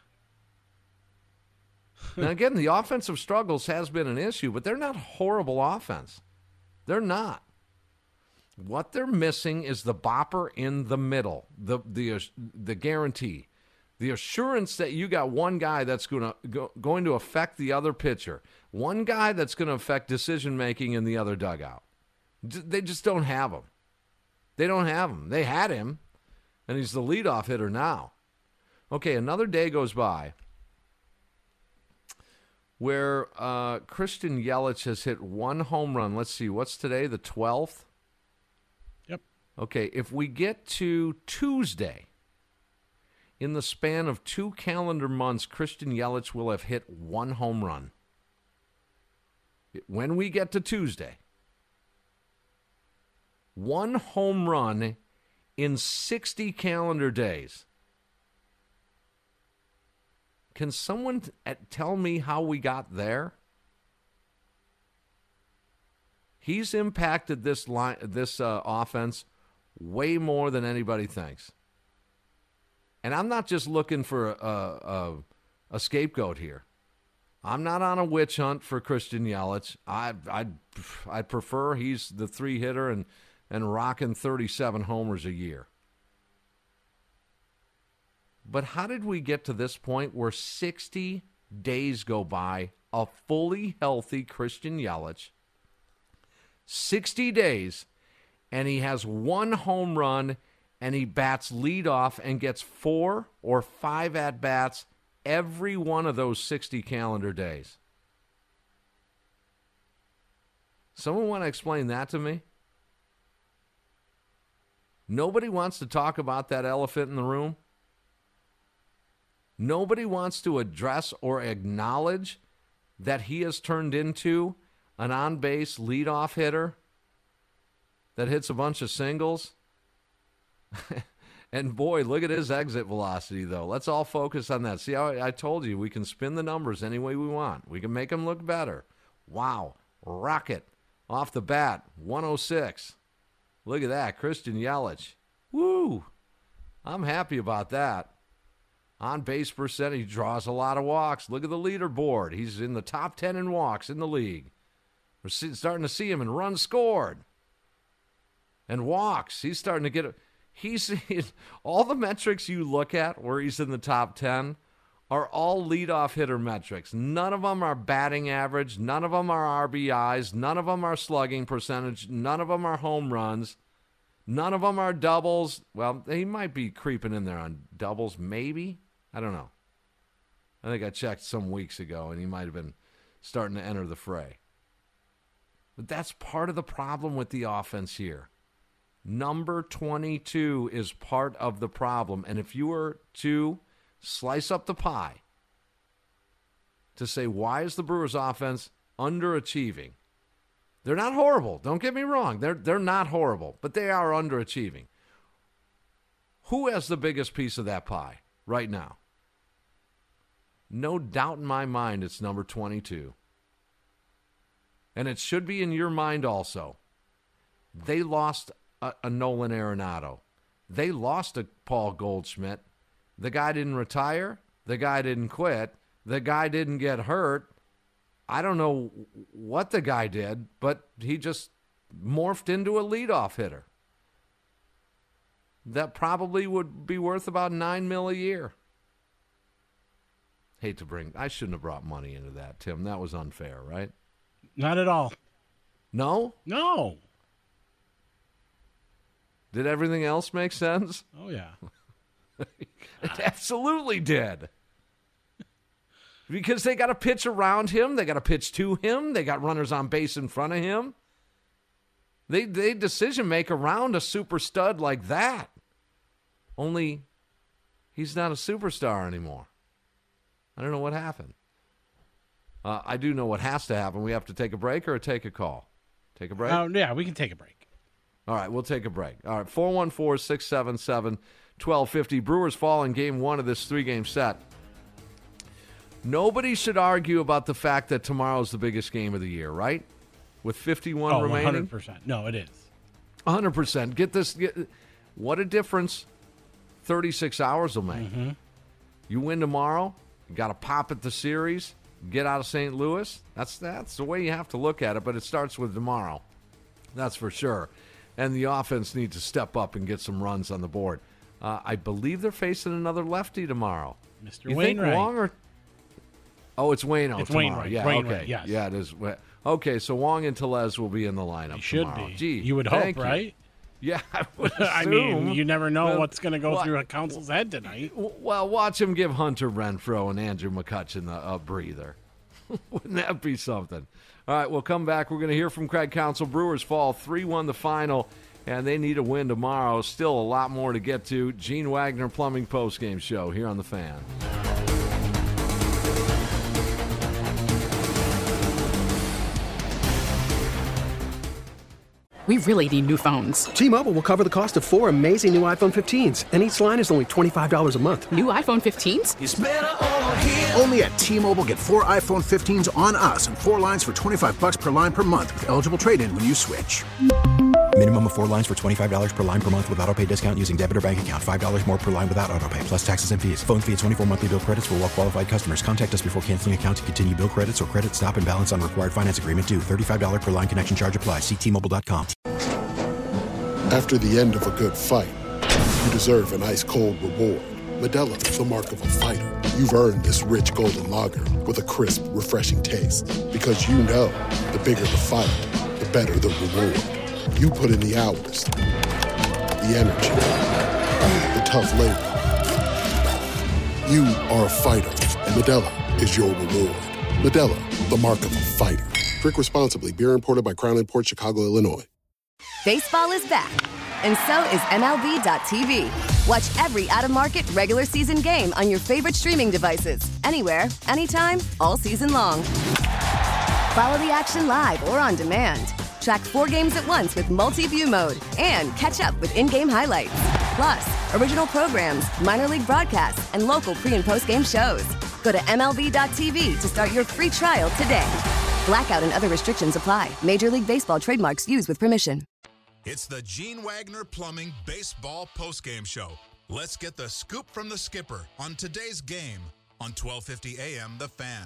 Now, again, the offensive struggles has been an issue, but they're not horrible offense. They're not. What they're missing is the bopper in the middle, the guarantee, the assurance that you got one guy that's going to affect the other pitcher, one guy that's going to affect decision-making in the other dugout. They just don't have him. They don't have him. They had him, and he's the leadoff hitter now. Okay, another day goes by where Christian Yelich has hit one home run. Let's see, what's today, the 12th? Yep. Okay, if we get to Tuesday, in the span of 2 calendar months, Christian Yelich will have hit one home run. When we get to Tuesday, one home run in 60 calendar days. Can someone tell me how we got there? He's impacted this offense way more than anybody thinks. And I'm not just looking for a scapegoat here. I'm not on a witch hunt for Christian Yelich. I'd prefer he's the 3-hitter and rocking 37 homers a year. But how did we get to this point where 60 days go by, a fully healthy Christian Yelich, 60 days, and he has one home run, and he bats leadoff and gets 4 or 5 at-bats every one of those 60 calendar days? Someone want to explain that to me? Nobody wants to talk about that elephant in the room? Nobody wants to address or acknowledge that he has turned into an on-base leadoff hitter that hits a bunch of singles? And, boy, look at his exit velocity, though. Let's all focus on that. See how I told you we can spin the numbers any way we want. We can make them look better. Wow. Rocket off the bat, 106. Look at that, Christian Yelich. Woo! I'm happy about that. On base percentage, he draws a lot of walks. Look at the leaderboard. He's in the top 10 in walks in the league. We're starting to see him in runs scored and walks. He's starting to get he's all the metrics you look at where he's in the top 10 are all leadoff hitter metrics. None of them are batting average. None of them are RBIs. None of them are slugging percentage. None of them are home runs. None of them are doubles. Well, he might be creeping in there on doubles, maybe. I don't know. I think I checked some weeks ago, and he might have been starting to enter the fray. But that's part of the problem with the offense here. Number 22 is part of the problem. And if you were to slice up the pie to say, why is the Brewers offense underachieving? They're not horrible. Don't get me wrong. They're not horrible, but they are underachieving. Who has the biggest piece of that pie right now? No doubt in my mind it's number 22. And it should be in your mind also. They lost a Nolan Arenado. They lost a Paul Goldschmidt. The guy didn't retire. The guy didn't quit. The guy didn't get hurt. I don't know what the guy did, but he just morphed into a leadoff hitter. That probably would be worth about $9 million a year. I shouldn't have brought money into that, Tim. That was unfair, right? Not at all. No? No. Did everything else make sense? Oh, yeah. It absolutely did. Because they got to pitch around him. They got to pitch to him. They got runners on base in front of him. They decision make around a super stud like that. Only he's not a superstar anymore. I don't know what happened. I do know what has to happen. We have to take a break or take a call? Take a break? Yeah, we can take a break. All right, we'll take a break. All right, 414-677-1250. Brewers fall in game one of this three-game set. Nobody should argue about the fact that tomorrow's the biggest game of the year, right? With 51 remaining? 100%. No, it is. 100%. What a difference 36 hours will make. Mm-hmm. You win tomorrow, you got to pop at the series, get out of St. Louis. That's the way you have to look at it, but it starts with tomorrow. That's for sure. And the offense needs to step up and get some runs on the board. I believe they're facing another lefty tomorrow. Mr. Wainwright. Think Wong Oh, it's Waino it's tomorrow. Wainwright. Yeah, Wainwright, okay. yes. Yeah, it is. Okay, so Wong and Tellez will be in the lineup They should tomorrow. be. Gee, you would thank hope, you. right? Yeah, I would I assume. mean, you never know what's going to go through a counsel's head tonight. Well, watch him give Hunter Renfroe and Andrew McCutchen a breather. Wouldn't that be something? All right, we'll come back. We're going to hear from Craig Counsell. Brewers fall 3-1 the final, and they need a win tomorrow. Still a lot more to get to. Gene Wagner Plumbing Postgame Show here on The Fan. We really need new phones. T-Mobile will cover the cost of 4 amazing new iPhone 15s, and each line is only $25 a month. New iPhone 15s? It's better over here. Only at T-Mobile, get 4 iPhone 15s on us and 4 lines for $25 per line per month with eligible trade-in when you switch. Minimum of 4 lines for $25 per line per month with autopay discount using debit or bank account. $5 more per line without autopay, plus taxes and fees. Phone fee at 24 monthly bill credits for well-qualified customers. Contact us before canceling account to continue bill credits or credit stop and balance on required finance agreement due. $35 per line connection charge applies. See T-Mobile.com. After the end of a good fight, you deserve an ice-cold reward. Modelo is the mark of a fighter. You've earned this rich golden lager with a crisp, refreshing taste. Because you know, the bigger the fight, the better the reward. You put in the hours, the energy, the tough labor. You are a fighter, and Modelo is your reward. Modelo, the mark of a fighter. Drink responsibly. Beer imported by Crown Imports, Chicago, Illinois. Baseball is back, and so is MLB.tv. Watch every out-of-market regular season game on your favorite streaming devices, anywhere, anytime, all season long. Follow the action live or on demand. Track 4 games at once with multi-view mode and catch up with in-game highlights. Plus, original programs, minor league broadcasts, and local pre- and post-game shows. Go to MLB.tv to start your free trial today. Blackout and other restrictions apply. Major League Baseball trademarks used with permission. It's the Gene Wagner Plumbing Baseball Postgame Show. Let's get the scoop from the skipper on today's game on 1250 AM The Fan.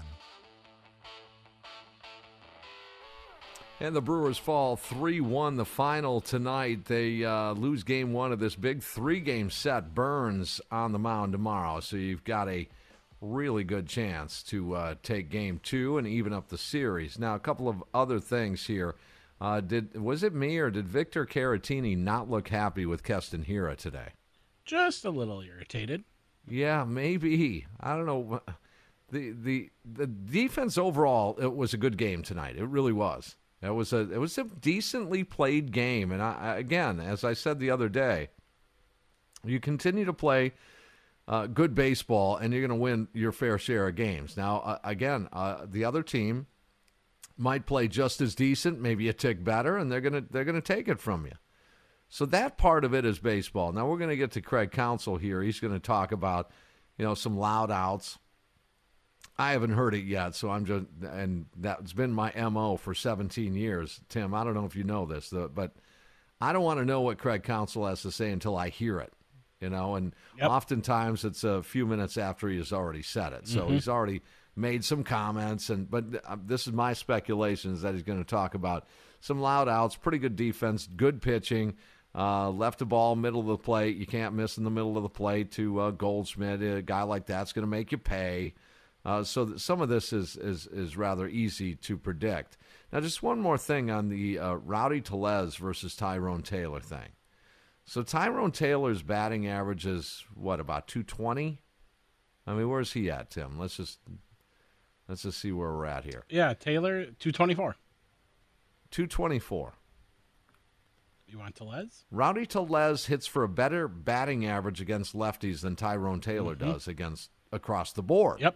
And the Brewers fall 3-1 the final tonight. They lose game 1 of this big 3-game set. Burns on the mound tomorrow, so you've got a really good chance to take game 2 and even up the series. Now, a couple of other things here. Was it me or did Victor Caratini not look happy with Keston Hiura today? Just a little irritated. Yeah, maybe. I don't know. The defense overall, it was a good game tonight. It really was. It was a decently played game, and I, again, as I said the other day, you continue to play good baseball, and you're going to win your fair share of games. Now, again, the other team might play just as decent, maybe a tick better, and they're going to take it from you. So that part of it is baseball. Now we're going to get to Craig Counsell here. He's going to talk about some loud outs. I haven't heard it yet, so and that's been my MO for 17 years. Tim, I don't know if you know this, but I don't want to know what Craig Counsell has to say until I hear it, and oftentimes it's a few minutes after he has already said it. So he's already made some comments, but this is my speculation, is that he's going to talk about some loud outs, pretty good defense, good pitching, left the ball middle of the plate. You can't miss in the middle of the plate to Goldschmidt. A guy like that's going to make you pay. So some of this is rather easy to predict. Now, just one more thing on the Rowdy Tellez versus Tyrone Taylor thing. So Tyrone Taylor's batting average is, about 220? I mean, where's he at, Tim? Let's just see where we're at here. Yeah, Taylor, 224. 224. You want Tellez? Rowdy Tellez hits for a better batting average against lefties than Tyrone Taylor does across the board. Yep.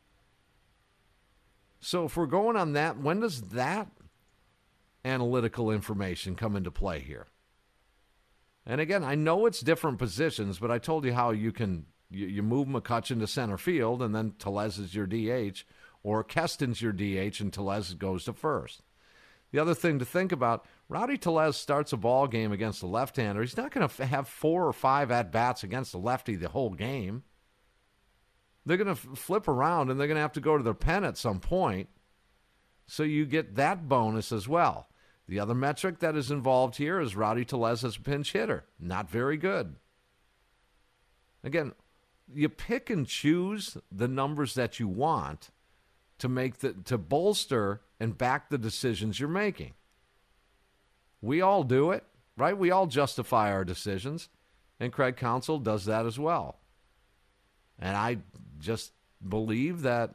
So if we're going on that, when does that analytical information come into play here? And again, I know it's different positions, but I told you how you can you move McCutchen to center field, and then Tellez is your DH, or Keston's your DH, and Tellez goes to first. The other thing to think about, Rowdy Tellez starts a ball game against a left-hander. He's not going to have 4 or 5 at-bats against a lefty the whole game. They're going to flip around, and they're going to have to go to their pen at some point. So you get that bonus as well. The other metric that is involved here is Rowdy Tellez as a pinch hitter. Not very good. Again, you pick and choose the numbers that you want to bolster and back the decisions you're making. We all do it, right? We all justify our decisions, and Craig Counsell does that as well. And I just believe that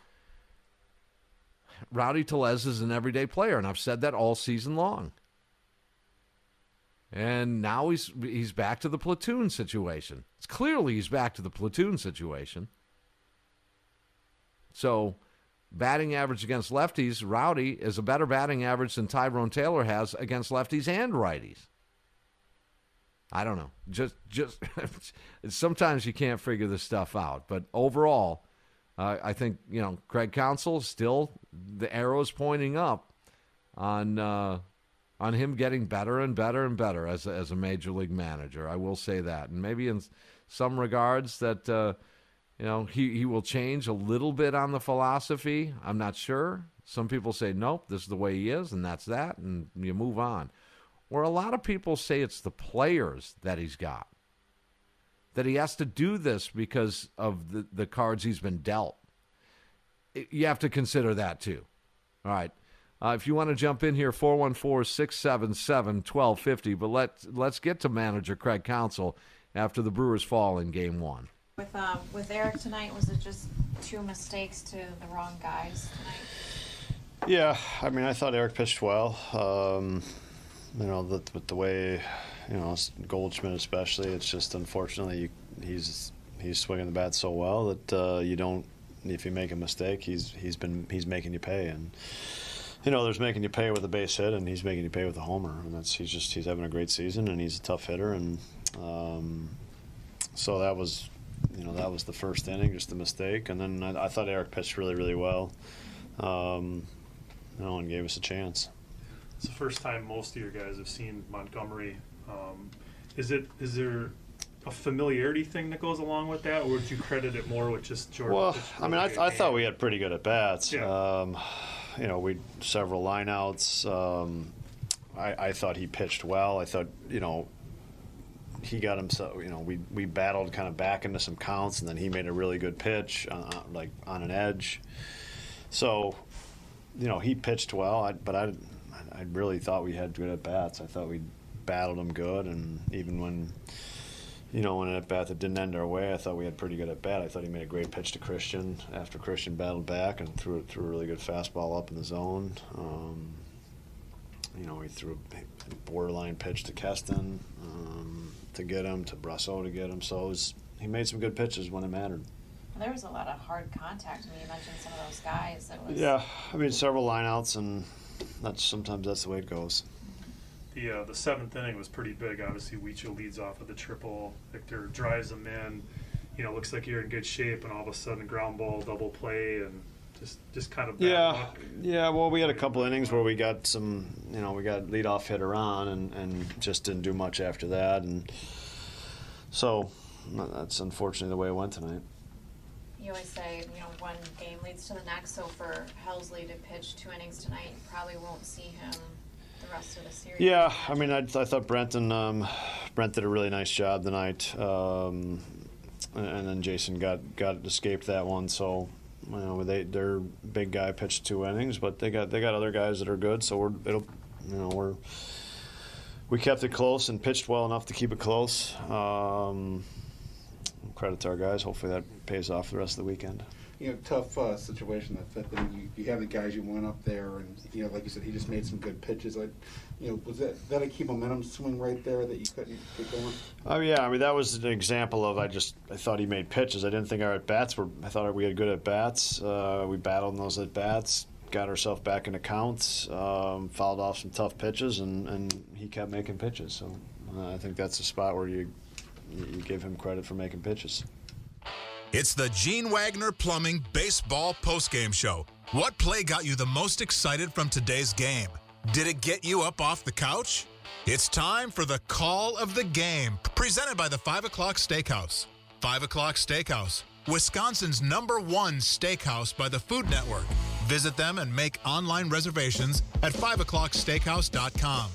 Rowdy Tellez is an everyday player, and I've said that all season long. And now he's back to the platoon situation. It's clearly he's back to the platoon situation. So batting average against lefties, Rowdy is a better batting average than Tyrone Taylor has against lefties and righties. I don't know. Just sometimes you can't figure this stuff out. But overall, I think, Craig Counsell still, the arrow's pointing up on him getting better and better and better as a major league manager. I will say that. And maybe in some regards that, he will change a little bit on the philosophy. I'm not sure. Some people say, nope, this is the way he is, and that's that, and you move on. Or a lot of people say it's the players that he's got, that he has to do this because of the cards he's been dealt. You have to consider that too. All right. If you want to jump in here, 414-677-1250. But let's get to manager Craig Counsell after the Brewers fall in Game 1. With Eric tonight, was it just 2 mistakes to the wrong guys tonight? Yeah, I mean, I thought Eric pitched well. With the way Goldschmidt especially. It's just unfortunately he's swinging the bat so well that you don't. If you make a mistake, he's making you pay, and there's making you pay with a base hit, and he's making you pay with a homer, and he's having a great season, and he's a tough hitter, and so that was the first inning, just a mistake, and then I thought Eric pitched really, really well, and gave us a chance. It's the first time most of your guys have seen Montgomery. Is there a familiarity thing that goes along with that, or would you credit it more with just Jordan? Well, I thought we had pretty good at bats. Yeah. We several lineouts. I thought he pitched well. I thought he got himself. We battled kind of back into some counts, and then he made a really good pitch, like on an edge. So, he pitched well. But I really thought we had good at bats. I thought we battled him good, and even when an at bat that didn't end our way, I thought we had pretty good at bat. I thought he made a great pitch to Christian after Christian battled back and threw a really good fastball up in the zone. He threw a borderline pitch to Keston to get him, to Brasso to get him. So he made some good pitches when it mattered. Well, there was a lot of hard contact. You mentioned some of those guys. Yeah, several lineouts, and sometimes that's the way it goes. The seventh inning was pretty big. Obviously, Weichel leads off with a triple. Victor drives them in. Looks like you're in good shape, and all of a sudden, ground ball, double play, and just kind of bad luck. Yeah. Well, we had a couple innings where we got some. We got leadoff hitter on, and just didn't do much after that, and so that's unfortunately the way it went tonight. You always say, one game leads to the next. So for Helsley to pitch 2 innings tonight, you probably won't see him the rest of the series. Yeah, I thought Brent did a really nice job tonight, and then Jason got escaped that one. So their big guy pitched 2 innings, but they got other guys that are good. So we kept it close and pitched well enough to keep it close. Credit to our guys. Hopefully that pays off the rest of the weekend. Tough situation that fifth inning. You have the guys you went up there, and like you said, he just made some good pitches. Was that a key momentum swing right there that you couldn't get going? Oh yeah, that was an example of I thought he made pitches. I didn't think our at bats were. I thought we had good at bats. We battled in those at bats, got ourselves back into counts, fouled off some tough pitches, and he kept making pitches. So I think that's a spot where you give him credit for making pitches. It's the Gene Wagner Plumbing Baseball Postgame Show. What play got you the most excited from today's game? Did it get you up off the couch? It's time for the Call of the Game, presented by the 5 O'Clock Steakhouse. 5 O'Clock Steakhouse, Wisconsin's #1 steakhouse by the Food Network. Visit them and make online reservations at 5o'clocksteakhouse.com.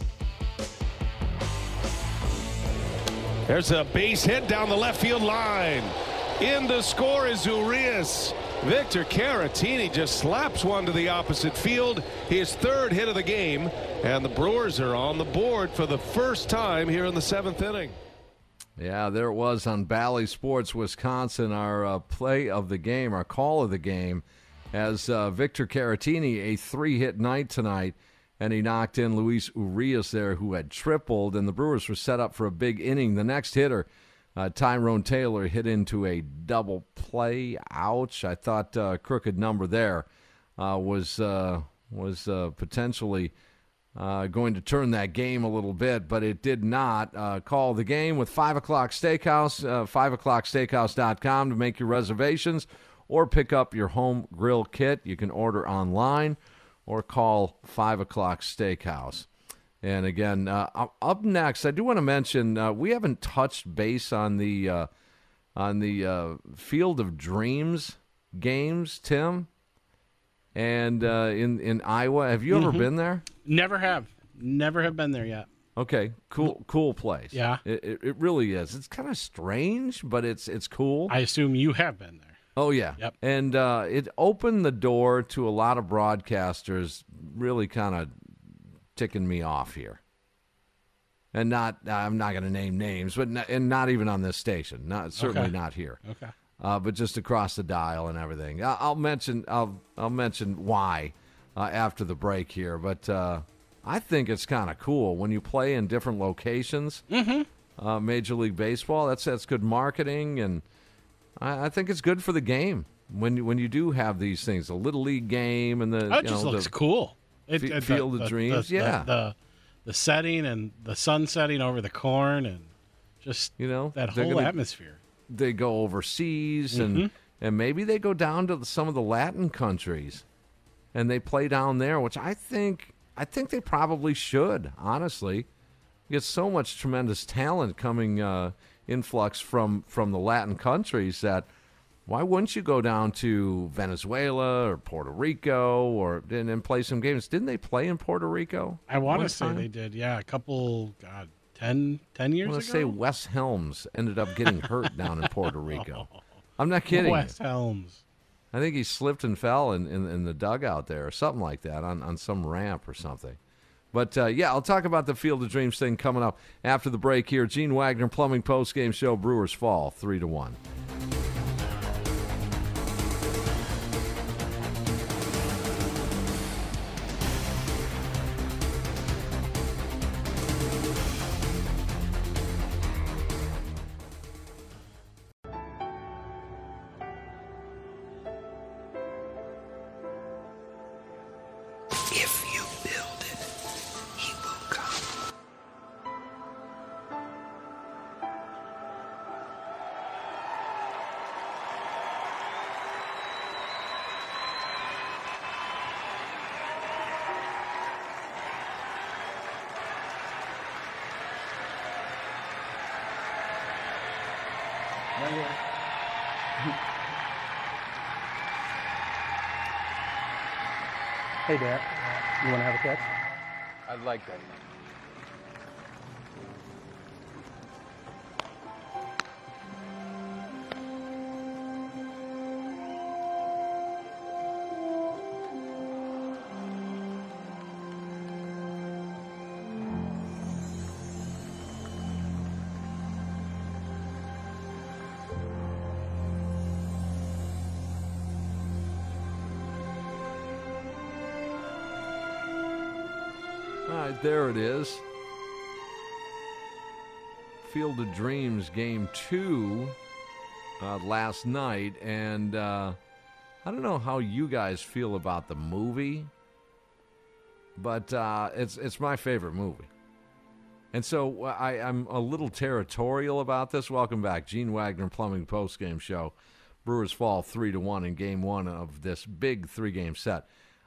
There's a base hit down the left field line. In to score is Urias. Victor Caratini just slaps one to the opposite field. His 3rd hit of the game, and the Brewers are on the board for the first time here in the 7th inning. Yeah, there it was on Bally Sports Wisconsin, our play of the game, our call of the game, as Victor Caratini, a 3-hit night tonight, and he knocked in Luis Urias there, who had tripled, and the Brewers were set up for a big inning. The next hitter, Tyrone Taylor, hit into a double play. Ouch. I thought crooked number there was potentially going to turn that game a little bit, but it did not. Call the game with 5 O'Clock Steakhouse, 5o'clocksteakhouse.com to make your reservations or pick up your home grill kit. You can order online or call 5 O'Clock Steakhouse. And again, up next, I do want to mention we haven't touched base on the Field of Dreams games, Tim, and in Iowa. Have you ever been there? Never have been there yet. Okay, cool place. Yeah, it really is. It's kind of strange, but it's cool. I assume you have been there. Oh yeah. Yep. And it opened the door to a lot of broadcasters really kind of ticking me off here. And I'm not going to name names, but not even on this station. Certainly not here. Okay. But just across the dial and everything. I'll mention why after the break here. But I think it's kind of cool when you play in different locations. Major League Baseball, that's good marketing, and I think it's good for the game when you do have these things, a Little League game and the it just looks cool. Field of Dreams, the setting and the sun setting over the corn and just that whole atmosphere. They go overseas and maybe they go down to some of the Latin countries and they play down there, which I think they probably should, honestly. You get so much tremendous talent coming influx from the Latin countries that why wouldn't you go down to Venezuela or Puerto Rico and play some games? Didn't they play in Puerto Rico? I want to say they did, yeah, a couple, 10 years ago? I want to say Wes Helms ended up getting hurt down in Puerto Rico. I'm not kidding. Wes Helms. I think he slipped and fell in the dugout there or something like that on some ramp or something. But, I'll talk about the Field of Dreams thing coming up after the break here. Gene Wagner, Plumbing Postgame Show, Brewers fall 3-1. Hey, Dad, you want to have a catch? I'd like that. There it is. Field of Dreams Game 2 last night, and I don't know how you guys feel about the movie, but it's my favorite movie. And so I'm a little territorial about this. Welcome back. Gene Wagner, Plumbing Postgame Show. Brewers fall 3-1 in Game 1 of this big 3-game set.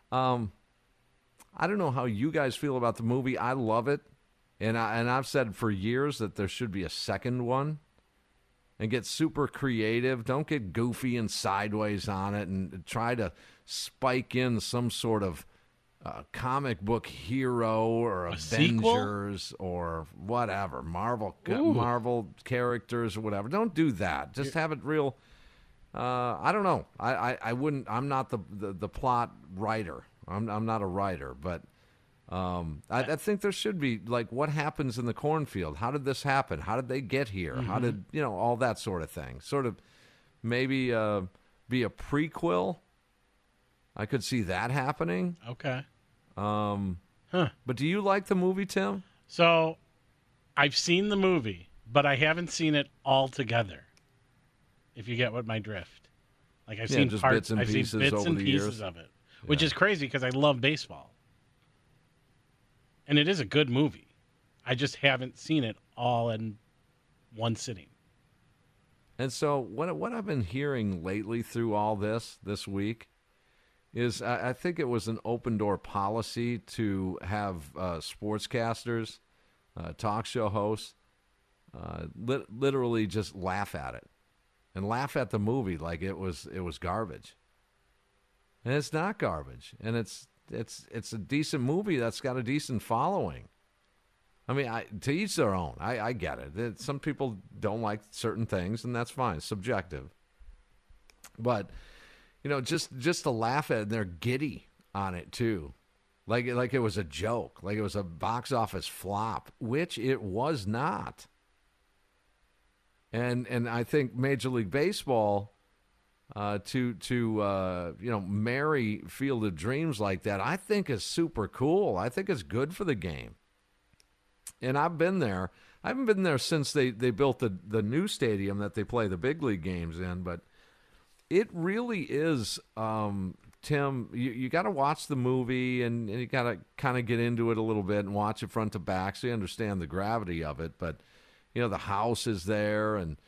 I don't know how you guys feel about the movie. I love it, and I've said for years that there should be a second one and get super creative. Don't get goofy and sideways on it and try to spike in some sort of comic book hero or Avengers sequel? Or whatever, Marvel characters or whatever. Don't do that. Just have it real. I don't know. I wouldn't. I'm not the plot writer. I'm not a writer, but I think there should be, like, what happens in the cornfield? How did this happen? How did they get here? How did, all that sort of thing. Sort of maybe be a prequel. I could see that happening. Okay. But do you like the movie, Tim? So I've seen the movie, but I haven't seen it all together, if you get what my drift. Like, I've seen just parts, bits and I've pieces seen bits over and the pieces years. of it. Which is crazy because I love baseball. And it is a good movie. I just haven't seen it all in one sitting. And so what I've been hearing lately through all this week is I think it was an open-door policy to have sportscasters, talk show hosts, literally just laugh at it and laugh at the movie like it was garbage. And it's not garbage, and it's a decent movie that's got a decent following. I mean, to each their own. I get it. Some people don't like certain things, and that's fine. It's subjective. But just to laugh at it, and they're giddy on it too, like it was a joke, like it was a box office flop, which it was not. And I think Major League Baseball to marry Field of Dreams like that, I think is super cool. I think it's good for the game. And I've been there. I haven't been there since they built the new stadium that they play the big league games in, but it really is, Tim, you got to watch the movie and you got to kind of get into it a little bit and watch it front to back so you understand the gravity of it. But, the house is there and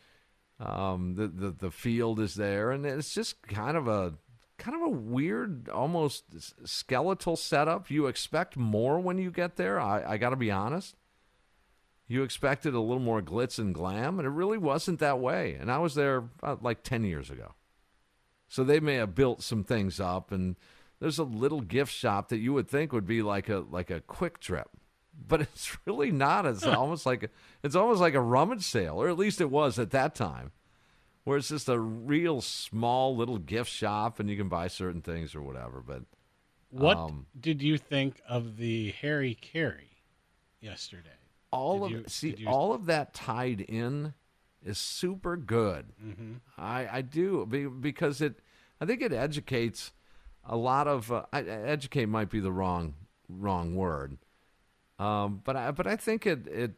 the field is there, and it's just kind of a weird, almost skeletal setup. You expect more when you get there. I got to be honest. You expected a little more glitz and glam, and it really wasn't that way. And I was there like 10 years ago. So they may have built some things up, and there's a little gift shop that you would think would be like a Quick Trip. But it's really not. It's almost like a rummage sale, or at least it was at that time, where it's just a real small little gift shop, and you can buy certain things or whatever. But what did you think of the Harry Carey yesterday? All of that tied in is super good. Mm-hmm. I do, because I think it educates a lot of educate might be the wrong word. But I think it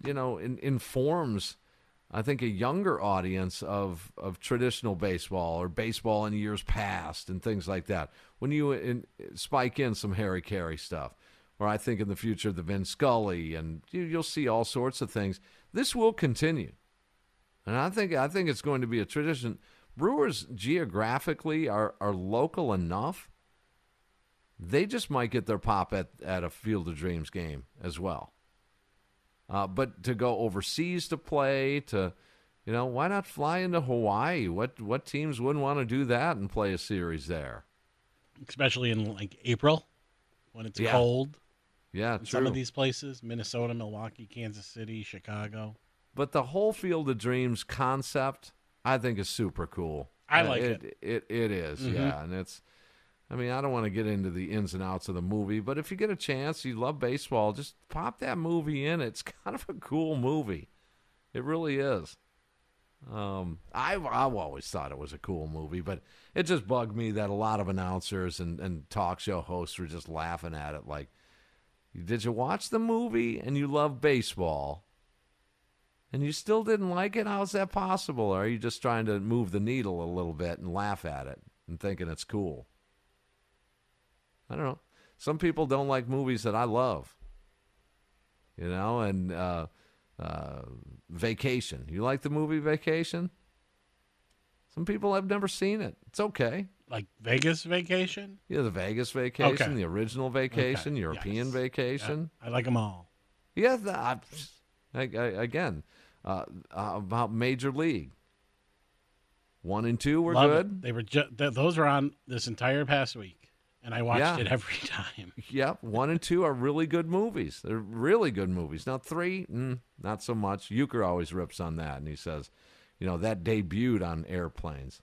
informs, I think, a younger audience of traditional baseball or baseball in years past and things like that. When you spike in some Harry Carey stuff, or I think in the future the Vin Scully, and you'll see all sorts of things. This will continue, and I think it's going to be a tradition. Brewers geographically are local enough. They just might get their pop at a Field of Dreams game as well. But to go overseas to play, why not fly into Hawaii? What teams wouldn't want to do that and play a series there? Especially in like April when it's cold. Yeah, true. Some of these places, Minnesota, Milwaukee, Kansas City, Chicago. But the whole Field of Dreams concept, I think, is super cool. I like it. It is, Mm-hmm. yeah. And I don't want to get into the ins and outs of the movie, but if you get a chance, you love baseball, just pop that movie in. It's kind of a cool movie. It really is. I've always thought it was a cool movie, but it just bugged me that a lot of announcers and talk show hosts were just laughing at it like, did you watch the movie and you love baseball and you still didn't like it? How's that possible? Or are you just trying to move the needle a little bit and laugh at it and thinking it's cool? I don't know. Some people don't like movies that I love, and Vacation. You like the movie Vacation? Some people have never seen it. It's okay. Like Vegas Vacation? Yeah, the Vegas Vacation, Okay. the original Vacation, Okay. European Yes. Vacation. Yeah, I like them all. Yeah, again, about Major League. 1 and 2 were Love good. it. They were those were on this entire past week, and I watched it every time. Yep, 1 and 2 are really good movies. They're really good movies. Now 3, not so much. Euchre always rips on that, and he says, that debuted on airplanes.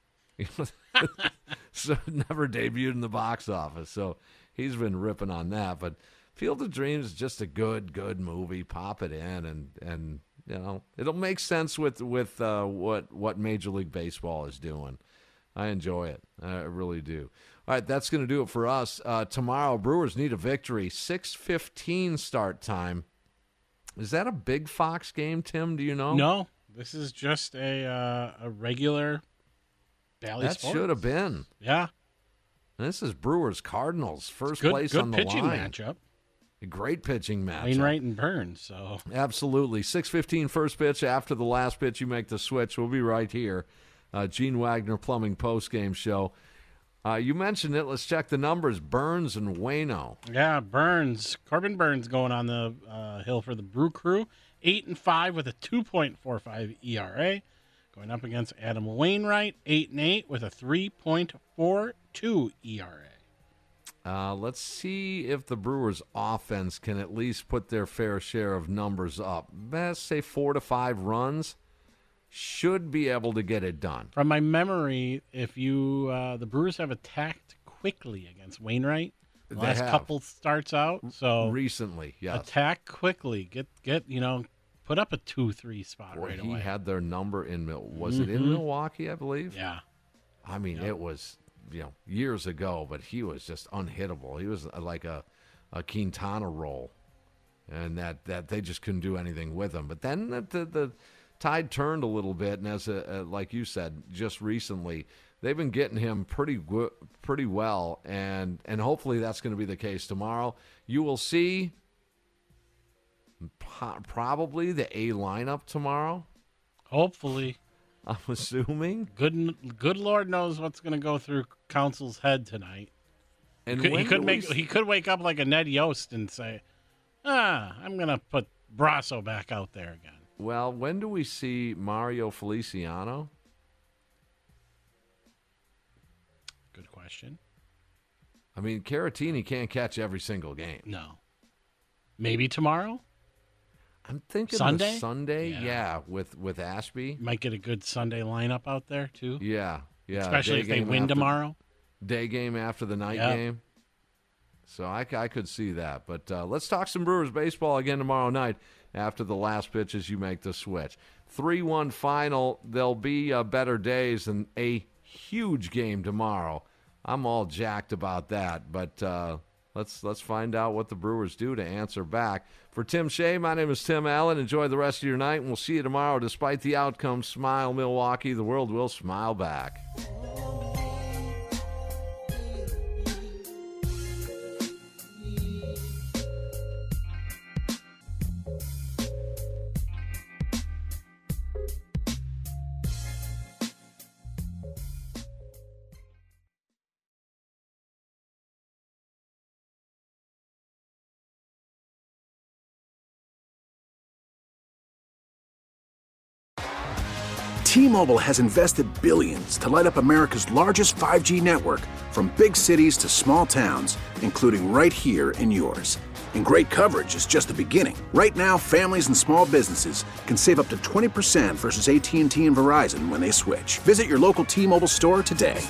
So it never debuted in the box office. So he's been ripping on that. But Field of Dreams is just a good movie. Pop it in, and it'll make sense with what Major League Baseball is doing. I enjoy it. I really do. All right, that's going to do it for us. Tomorrow, Brewers need a victory. 6:15 start time. Is that a big Fox game, Tim? Do you know? No, this is just a regular Bally That Sports. should have been. Yeah. And this is Brewers Cardinals, first Good- place good on the pitching line. matchup. A great pitching matchup. Wainwright and Burns. So Absolutely. 6:15 first pitch. After the last pitch, you make the switch. We'll be right here. Gene Wagner Plumbing postgame show. You mentioned it. Let's check the numbers. Burns and Waino. yeah, Burns, Corbin Burns going on the hill for the Brew Crew, 8-5 with a 2.45 ERA, going up against Adam Wainwright, 8-8 with a 3.42 ERA. Let's see if the Brewers' offense can at least put their fair share of numbers up. Let's say 4 to 5 runs. Should be able to get it done. From my memory, if you the Brewers have attacked quickly against Wainwright the They last have. couple starts out, so Recently, yes. attack quickly, get put up a 2-3 spot Boy, right he away. had their number in was it in Mhm. Milwaukee, I believe? Yeah. I mean, it was, years ago, but he was just unhittable. He was like a Quintana role, and that they just couldn't do anything with him. But then the tide turned a little bit, and as like you said, just recently, they've been getting him pretty well, and hopefully that's going to be the case tomorrow. You will see probably the A lineup tomorrow. Hopefully. I'm assuming. Good Lord knows what's going to go through Council's head tonight. And he could wake up like a Ned Yost and say, I'm going to put Brasso back out there again. Well, when do we see Mario Feliciano? Good question. I mean, Caratini can't catch every single game. No. Maybe tomorrow? I'm thinking Sunday? Sunday, yeah, with Ashby. Might get a good Sunday lineup out there, too. Yeah. Especially if they win tomorrow. Day game after the night game. So I could see that. But let's talk some Brewers baseball again tomorrow night after the last pitch as you make the switch. 3-1 final. There'll be better days and a huge game tomorrow. I'm all jacked about that. But let's find out what the Brewers do to answer back. For Tim Shea, my name is Tim Allen. Enjoy the rest of your night, and we'll see you tomorrow. Despite the outcome, smile, Milwaukee. The world will smile back. T-Mobile has invested billions to light up America's largest 5G network, from big cities to small towns, including right here in yours. And great coverage is just the beginning. Right now, families and small businesses can save up to 20% versus AT&T and Verizon when they switch. Visit your local T-Mobile store today.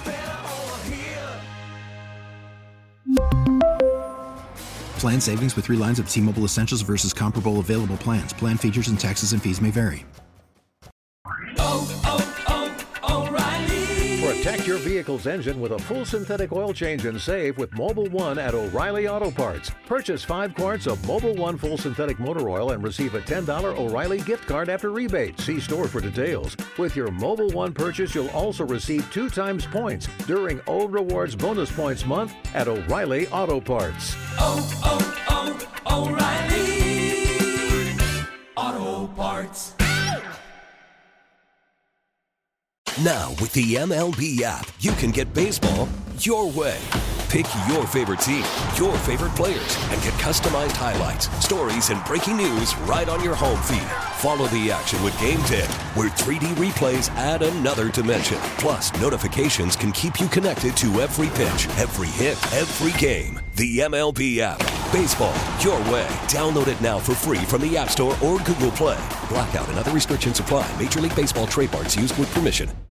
Plan savings with 3 lines of T-Mobile Essentials versus comparable available plans. Plan features and taxes and fees may vary. Protect your vehicle's engine with a full synthetic oil change and save with Mobil 1 at O'Reilly Auto Parts. Purchase 5 quarts of Mobil 1 full synthetic motor oil and receive a $10 O'Reilly gift card after rebate. See store for details. With your Mobil 1 purchase, you'll also receive 2 times points during O Rewards Bonus Points Month at O'Reilly Auto Parts. O'Reilly Auto Parts. Now, with the MLB app, you can get baseball your way. Pick your favorite team, your favorite players, and get customized highlights, stories, and breaking news right on your home feed. Follow the action with Game Day, where 3D replays add another dimension. Plus, notifications can keep you connected to every pitch, every hit, every game. The MLB app. Baseball your way. Download it now for free from the App Store or Google Play. Blackout and other restrictions apply. Major League Baseball trademarks used with permission.